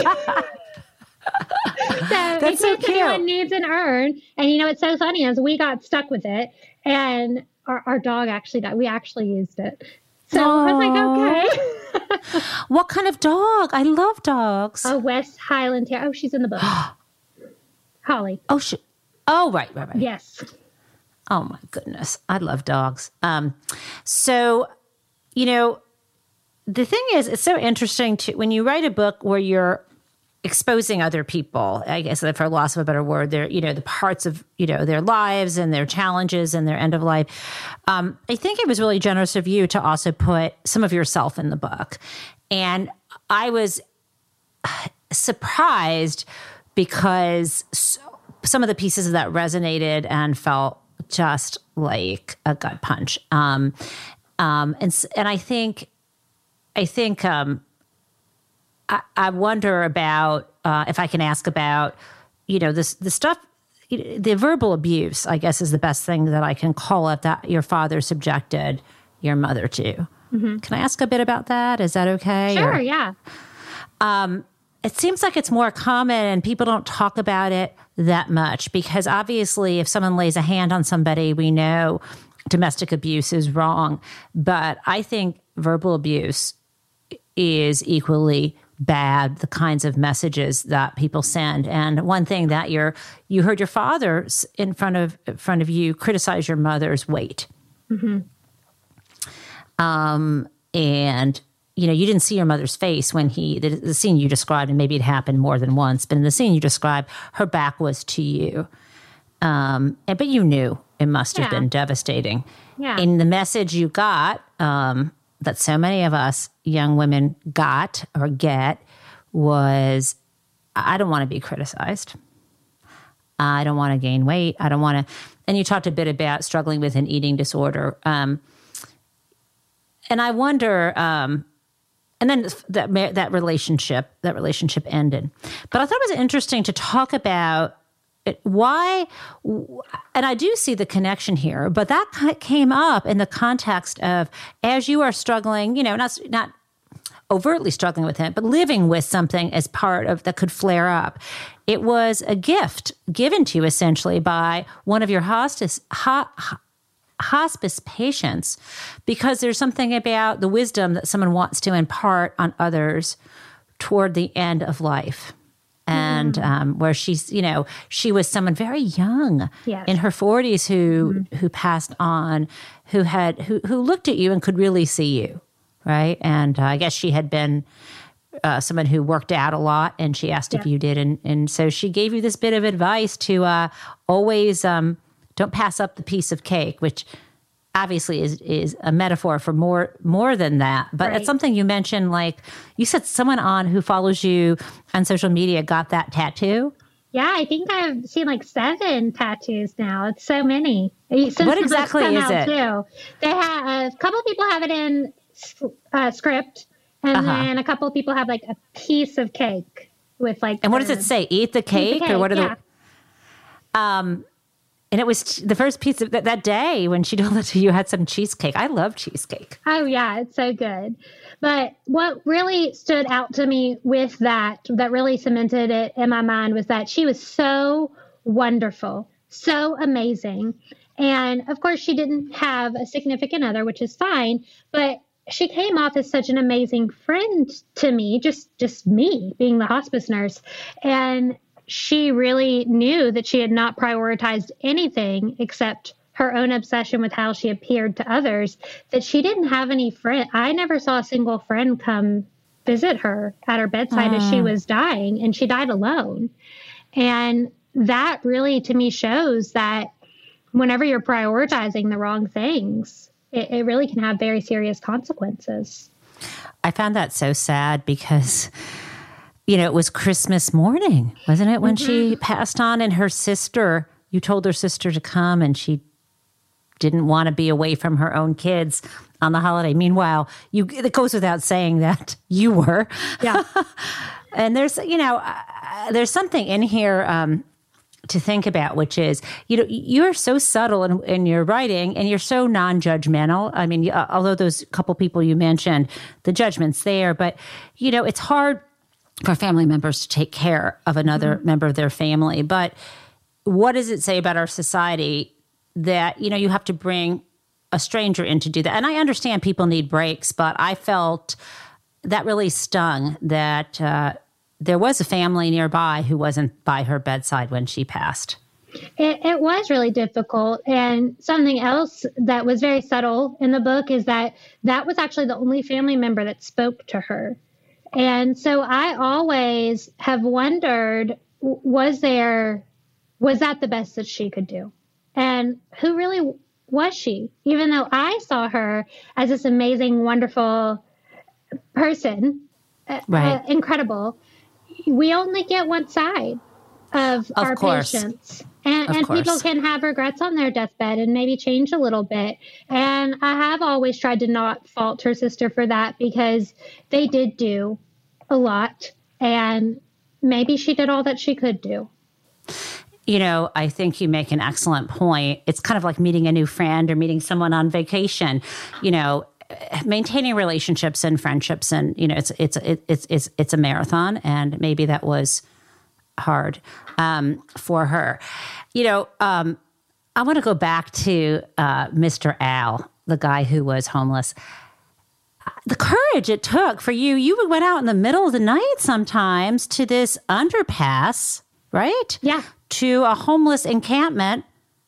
so That's in so case cute. anyone needs an urn. And you know what's so funny is we got stuck with it, and our, our dog actually died. We actually used it. So Aww. I was like, okay. What kind of dog? I love dogs. A West Highland Terrier. Oh, she's in the book. Holly. Oh, she, oh, right, right, right. Yes. Oh my goodness. I love dogs. Um, so, you know, the thing is, it's so interesting to, when you write a book where you're exposing other people, I guess for loss of a better word, their, you know, the parts of, you know, their lives and their challenges and their end of life. Um, I think it was really generous of you to also put some of yourself in the book. And I was surprised because so, some of the pieces of that resonated and felt just like a gut punch. Um, um, and, and I think, I think, um, I, I wonder about, uh, if I can ask about you know, this the stuff, the verbal abuse, I guess, is the best thing that I can call it that your father subjected your mother to. Mm-hmm. Can I ask a bit about that? Is that okay? Sure, or, yeah. Um, it seems like it's more common and people don't talk about it that much because obviously if someone lays a hand on somebody, we know domestic abuse is wrong. But I think verbal abuse is equally bad, the kinds of messages that people send. And one thing that you're, you heard your father in front of in front of you criticize your mother's weight. Mm-hmm. Um, and, you know, you didn't see your mother's face when he, the, the scene you described, and maybe it happened more than once, but in the scene you described, her back was to you. Um, and, but you knew it must have Yeah. been devastating. Yeah. And the message you got, um, that so many of us young women got or get was, I don't want to be criticized. I don't want to gain weight. I don't want to, and you talked a bit about struggling with an eating disorder. Um, and I wonder, um, and then that that relationship, that relationship ended. But I thought it was interesting to talk about it, why, and I do see the connection here, but that came up in the context of as you are struggling, you know, not not overtly struggling with it, but living with something as part of that could flare up. It was a gift given to you essentially by one of your hospice ho, hospice patients, because there's something about the wisdom that someone wants to impart on others toward the end of life. And um, where she's, you know, she was someone very young Yes. in her forties who mm-hmm. who passed on, who had who who looked at you and could really see you, right? And uh, I guess she had been uh, someone who worked out a lot, and she asked yeah. if you did, and and so she gave you this bit of advice to uh, always um, don't pass up the piece of cake, which obviously is is a metaphor for more more than that. But right. it's something you mentioned, like you said someone on who follows you on social media got that tattoo. Yeah, I think I've seen like seven tattoos now. It's so many. Since what exactly is it? Too. They have, a couple of people have it in uh, script, and uh-huh. then a couple of people have like a piece of cake with like. And what does it say? Eat the cake, eat the cake or what are yeah. the? Um. And it was the first piece of that, that day when she told us you had some cheesecake. I love cheesecake. Oh, yeah, it's so good. But what really stood out to me with that, that really cemented it in my mind, was that she was so wonderful, so amazing. And of course, she didn't have a significant other, which is fine, but she came off as such an amazing friend to me, just, just me being the hospice nurse. And she really knew that she had not prioritized anything except her own obsession with how she appeared to others, that she didn't have any friend. I never saw a single friend come visit her at her bedside mm. as she was dying, and she died alone. And that really, to me, shows that whenever you're prioritizing the wrong things, it, it really can have very serious consequences. I found that so sad because... You know, it was Christmas morning, wasn't it, when mm-hmm. she passed on, and her sister, you told her sister to come, and she didn't want to be away from her own kids on the holiday. Meanwhile, you it goes without saying that you were. Yeah. And there's, you know, uh, there's something in here um, to think about, which is, you know, you're so subtle in, in your writing, and you're so non-judgmental. I mean, uh, although those couple people you mentioned, the judgment's there, but, you know, it's hard for family members to take care of another mm-hmm. member of their family. But what does it say about our society that, you know, you have to bring a stranger in to do that? And I understand people need breaks, but I felt that really stung that uh, there was a family nearby who wasn't by her bedside when she passed. It, it was really difficult. And something else that was very subtle in the book is that that was actually the only family member that spoke to her. And so I always have wondered, was there, was that the best that she could do? And who really was she? Even though I saw her as this amazing, wonderful person, right. uh, incredible, we only get one side of, of our course. patients. And, and people can have regrets on their deathbed and maybe change a little bit. And I have always tried to not fault her sister for that, because they did do a lot. And maybe she did all that she could do. You know, I think you make an excellent point. It's kind of like meeting a new friend or meeting someone on vacation. You know, maintaining relationships and friendships, and you know, it's it's it's it's it's a marathon, and maybe that was hard um, for her. You know, um, I want to go back to uh, Mister Al, the guy who was homeless. The courage it took for you. You went out in the middle of the night sometimes to this underpass, right? Yeah. To a homeless encampment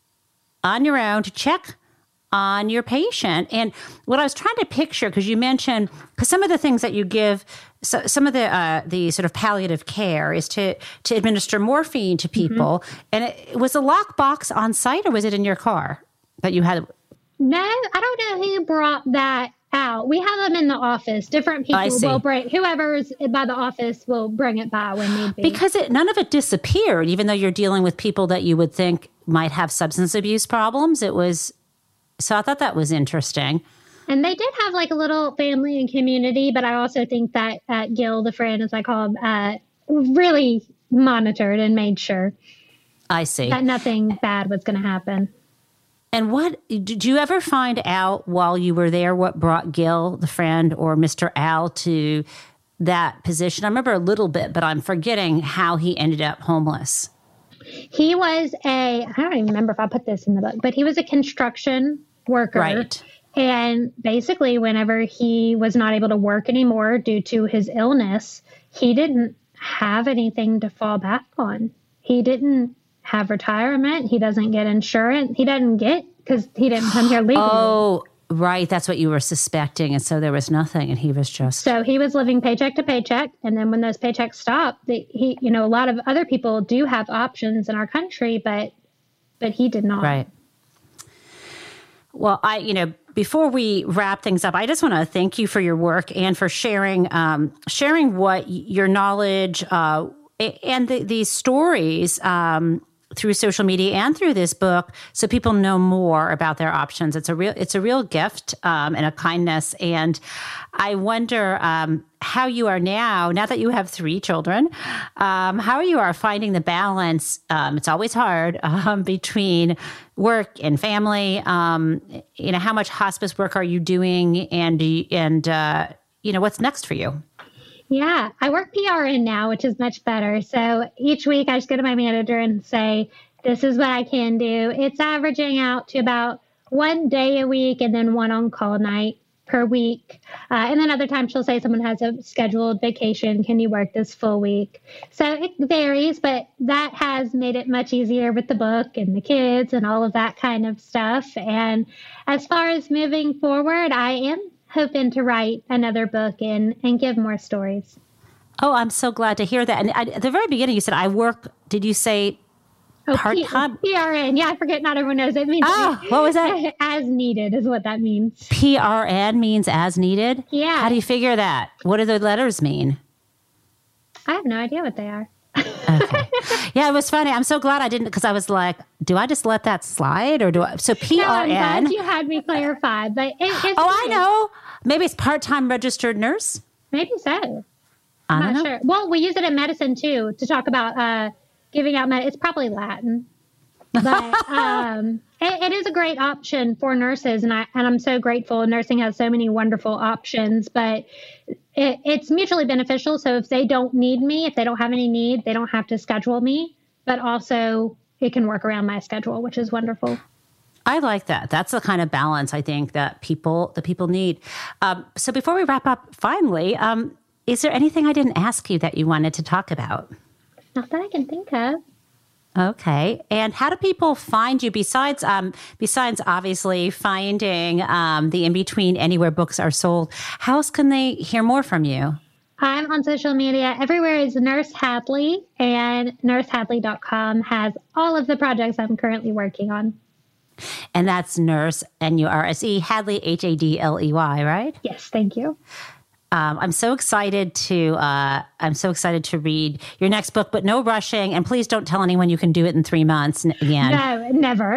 on your own to check on your patient. And what I was trying to picture, because you mentioned, because some of the things that you give, so some of the uh, the sort of palliative care is to to administer morphine to people. Mm-hmm. And it, was the lockbox on site, or was it in your car that you had? No, I don't know who brought that out. We have them in the office. Different people will bring, whoever's by the office will bring it by when need be. Because it, none of it disappeared, even though you're dealing with people that you would think might have substance abuse problems. It was, so I thought that was interesting. And they did have like a little family and community, but I also think that uh, Gil, the friend, as I call him, uh, really monitored and made sure. I see. That nothing bad was going to happen. And what, did you ever find out while you were there what brought Gil, the friend, or Mister Al to that position? I remember a little bit, but I'm forgetting how he ended up homeless. He was a, I don't even remember if I put this in the book, but he was a construction worker. Right. And basically, whenever he was not able to work anymore due to his illness, he didn't have anything to fall back on. He didn't have retirement. He doesn't get insurance. He doesn't get, because he didn't come here legally. Oh, right. That's what you were suspecting. And so there was nothing, and he was just. So he was living paycheck to paycheck. And then when those paychecks stopped, the, he, you know, a lot of other people do have options in our country, but, but he did not. Right. Well, I, you know, before we wrap things up, I just want to thank you for your work and for sharing, um, sharing what your knowledge, uh, and the, these stories, um, through social media and through this book, so people know more about their options. It's a real, it's a real gift um, and a kindness. And I wonder um, how you are now, now that you have three children, um, how you are finding the balance. Um, it's always hard um, between work and family. Um, you know, how much hospice work are you doing, and and uh, you know, what's next for you? Yeah, I work P R N now, which is much better. So each week I just go to my manager and say, this is what I can do. It's averaging out to about one day a week and then one on-call night per week. Uh, and then other times she'll say someone has a scheduled vacation. Can you work this full week? So it varies, but that has made it much easier with the book and the kids and all of that kind of stuff. And as far as moving forward, I am hoping to write another book and, and give more stories. Oh, I'm so glad to hear that. And I, at the very beginning, you said, I work, did you say oh, part-time? P- PRN. Yeah, I forget not everyone knows. It means oh, what was that? As needed is what that means. P R N means as needed? Yeah. How do you figure that? What do the letters mean? I have no idea what they are. Okay. Yeah, it was funny. I'm so glad I didn't, because I was like, do I just let that slide, or do I? So P R N. No, I'm glad you had me clarify, but it, it's oh, I know. Maybe it's part-time registered nurse. Maybe so. I I'm don't not know. sure. Well, we use it in medicine too to talk about uh, giving out med. It's probably Latin, but um, it, it is a great option for nurses, and I and I'm so grateful. Nursing has so many wonderful options, but it, it's mutually beneficial. So if they don't need me, if they don't have any need, they don't have to schedule me. But also, it can work around my schedule, which is wonderful. I like that. That's the kind of balance I think that people that people need. Um, so before we wrap up, finally, um, is there anything I didn't ask you that you wanted to talk about? Not that I can think of. Okay. And how do people find you besides, um, besides obviously finding um, the In Between Anywhere books are sold? How else can they hear more from you? I'm on social media. Everywhere is Nurse Hadley, and nurse hadley dot com has all of the projects I'm currently working on. And that's Nurse, N U R S E, Hadley, H A D L E Y, right? Yes, thank you. Um, I'm so excited to uh, I'm so excited to read your next book, but no rushing. And please don't tell anyone you can do it in three months again. No, never.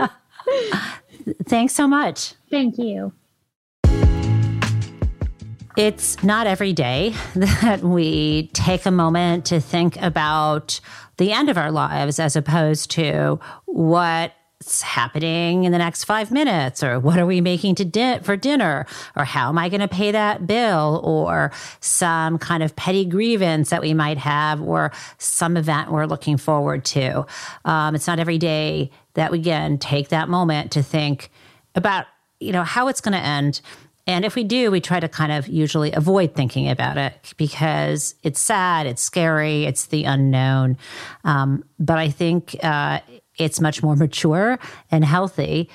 Thanks so much. Thank you. It's not every day that we take a moment to think about the end of our lives as opposed to what's happening in the next five minutes, or what are we making to di- for dinner, or how am I going to pay that bill, or some kind of petty grievance that we might have, or some event we're looking forward to. Um, it's not every day that we, again, take that moment to think about, you know, how it's going to end. And if we do, we try to kind of usually avoid thinking about it because it's sad, it's scary, it's the unknown. Um, but I think uh, it's much more mature and healthy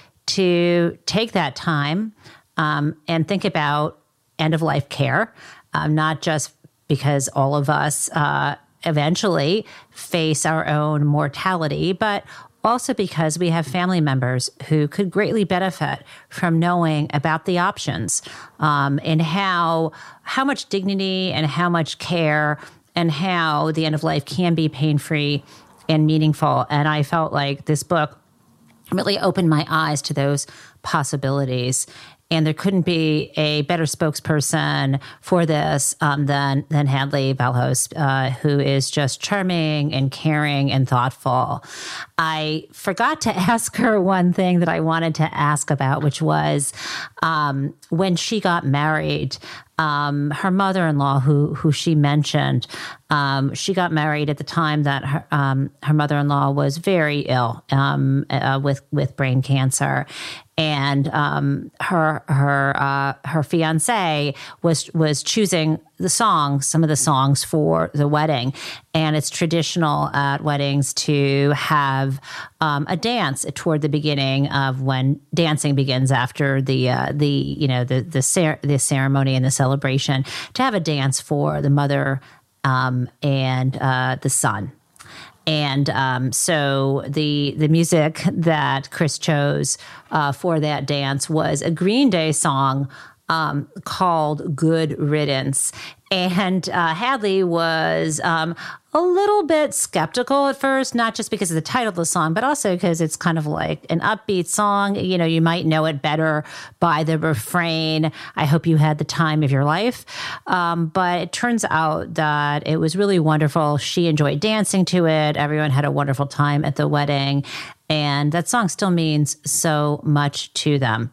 to take that time um, and think about end-of-life care, um, not just because all of us uh, eventually face our own mortality, but also because we have family members who could greatly benefit from knowing about the options um, and how how much dignity and how much care and how the end of life can be pain-free and meaningful. And I felt like this book really opened my eyes to those possibilities. And there couldn't be a better spokesperson for this um, than than Hadley Balhouse, uh, who is just charming and caring and thoughtful. I forgot to ask her one thing that I wanted to ask about, which was um, when she got married, um, her mother-in-law, who who she mentioned, um, she got married at the time that her um, her mother-in-law was very ill um, uh, with with brain cancer. And um, her her uh, her fiance was was choosing the songs, some of the songs for the wedding, and it's traditional at weddings to have um, a dance toward the beginning of when dancing begins after the uh, the you know the the, cer- the ceremony and the celebration, to have a dance for the mother um, and uh, the son. And um, so the the music that Chris chose uh, for that dance was a Green Day song um, called Good Riddance. And uh, Hadley was um, a little bit skeptical at first, not just because of the title of the song, but also because it's kind of like an upbeat song. You know, you might know it better by the refrain, I hope you had the time of your life. Um, but it turns out that it was really wonderful. She enjoyed dancing to it. Everyone had a wonderful time at the wedding. And that song still means so much to them.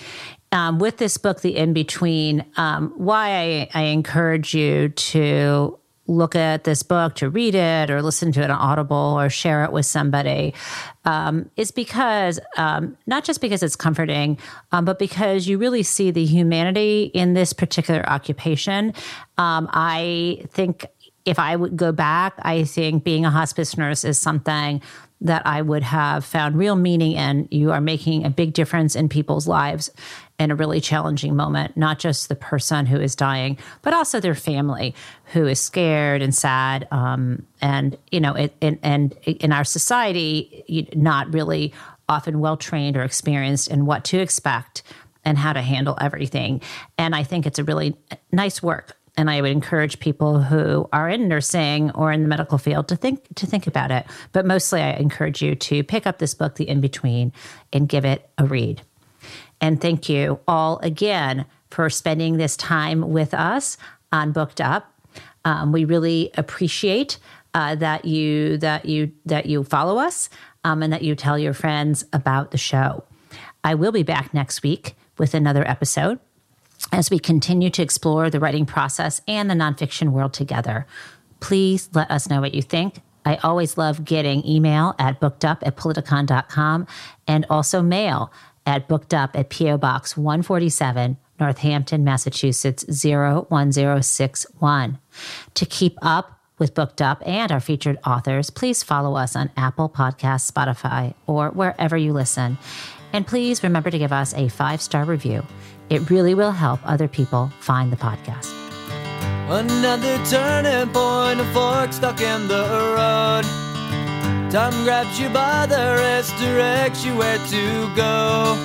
Um, with this book, The In-Between, um, why I, I encourage you to look at this book, to read it or listen to it on Audible or share it with somebody, um, is because, um, not just because it's comforting, um, but because you really see the humanity in this particular occupation. Um, I think if I would go back, I think being a hospice nurse is something that I would have found real meaning in. You are making a big difference in people's lives in a really challenging moment, not just the person who is dying, but also their family who is scared and sad. Um, and, you know, it, it, and in our society, not really often well-trained or experienced in what to expect and how to handle everything. And I think it's a really nice work. And I would encourage people who are in nursing or in the medical field to think to think about it. But mostly I encourage you to pick up this book, The In-Between, and give it a read. And thank you all again for spending this time with us on Booked Up. Um, we really appreciate uh, that you that you that you follow us um, and that you tell your friends about the show. I will be back next week with another episode as we continue to explore the writing process and the nonfiction world together. Please let us know what you think. I always love getting email at bookedup at politicon dot com and also mail at bookedup at P O Box one forty-seven, Northampton, Massachusetts, zero one zero six one. To keep up with Booked Up and our featured authors, please follow us on Apple Podcasts, Spotify, or wherever you listen. And please remember to give us a five-star review. It really will help other people find the podcast. Another turning point, a fork stuck in the road. Time grabs you by the wrist, directs you where to go.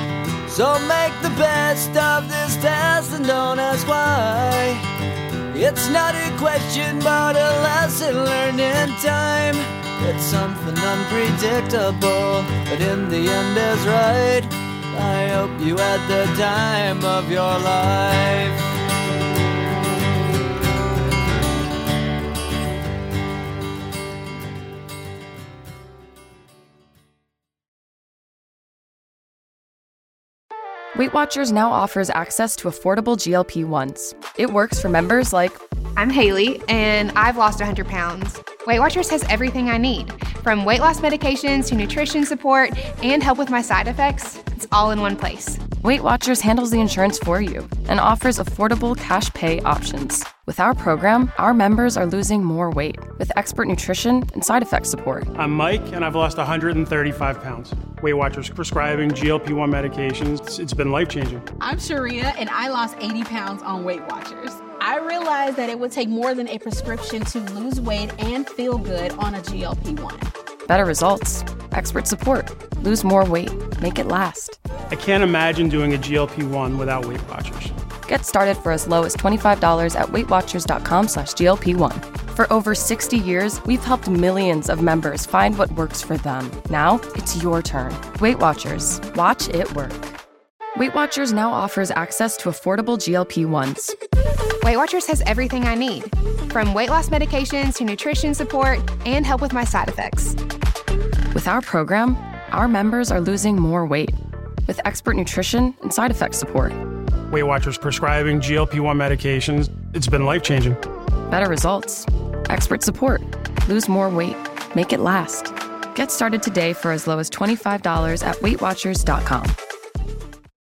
So make the best of this test and don't ask why. It's not a question, but a lesson learned in time. It's something unpredictable, but in the end is right. I hope you had the time of your life. Weight Watchers now offers access to affordable G L P ones. It works for members like, I'm Haley, and I've lost one hundred pounds. Weight Watchers has everything I need, from weight loss medications to nutrition support and help with my side effects. It's all in one place. Weight Watchers handles the insurance for you and offers affordable cash pay options. With our program, our members are losing more weight with expert nutrition and side effect support. I'm Mike, and I've lost one hundred thirty-five pounds. Weight Watchers prescribing G L P one medications. It's, it's been life-changing. I'm Sharia, and I lost eighty pounds on Weight Watchers. I realized that it would take more than a prescription to lose weight and feel good on a G L P one. Better results, expert support, lose more weight, make it last. I can't imagine doing a G L P one without Weight Watchers. Get started for as low as twenty-five dollars at weightwatchers.com slash GLP1. For over sixty years, we've helped millions of members find what works for them. Now, it's your turn. Weight Watchers. Watch it work. Weight Watchers now offers access to affordable G L P ones. Weight Watchers has everything I need, from weight loss medications to nutrition support and help with my side effects. With our program, our members are losing more weight with expert nutrition and side effect support. Weight Watchers prescribing G L P one medications. It's been life-changing. Better results, expert support, lose more weight, make it last. Get started today for as low as twenty-five dollars at weight watchers dot com.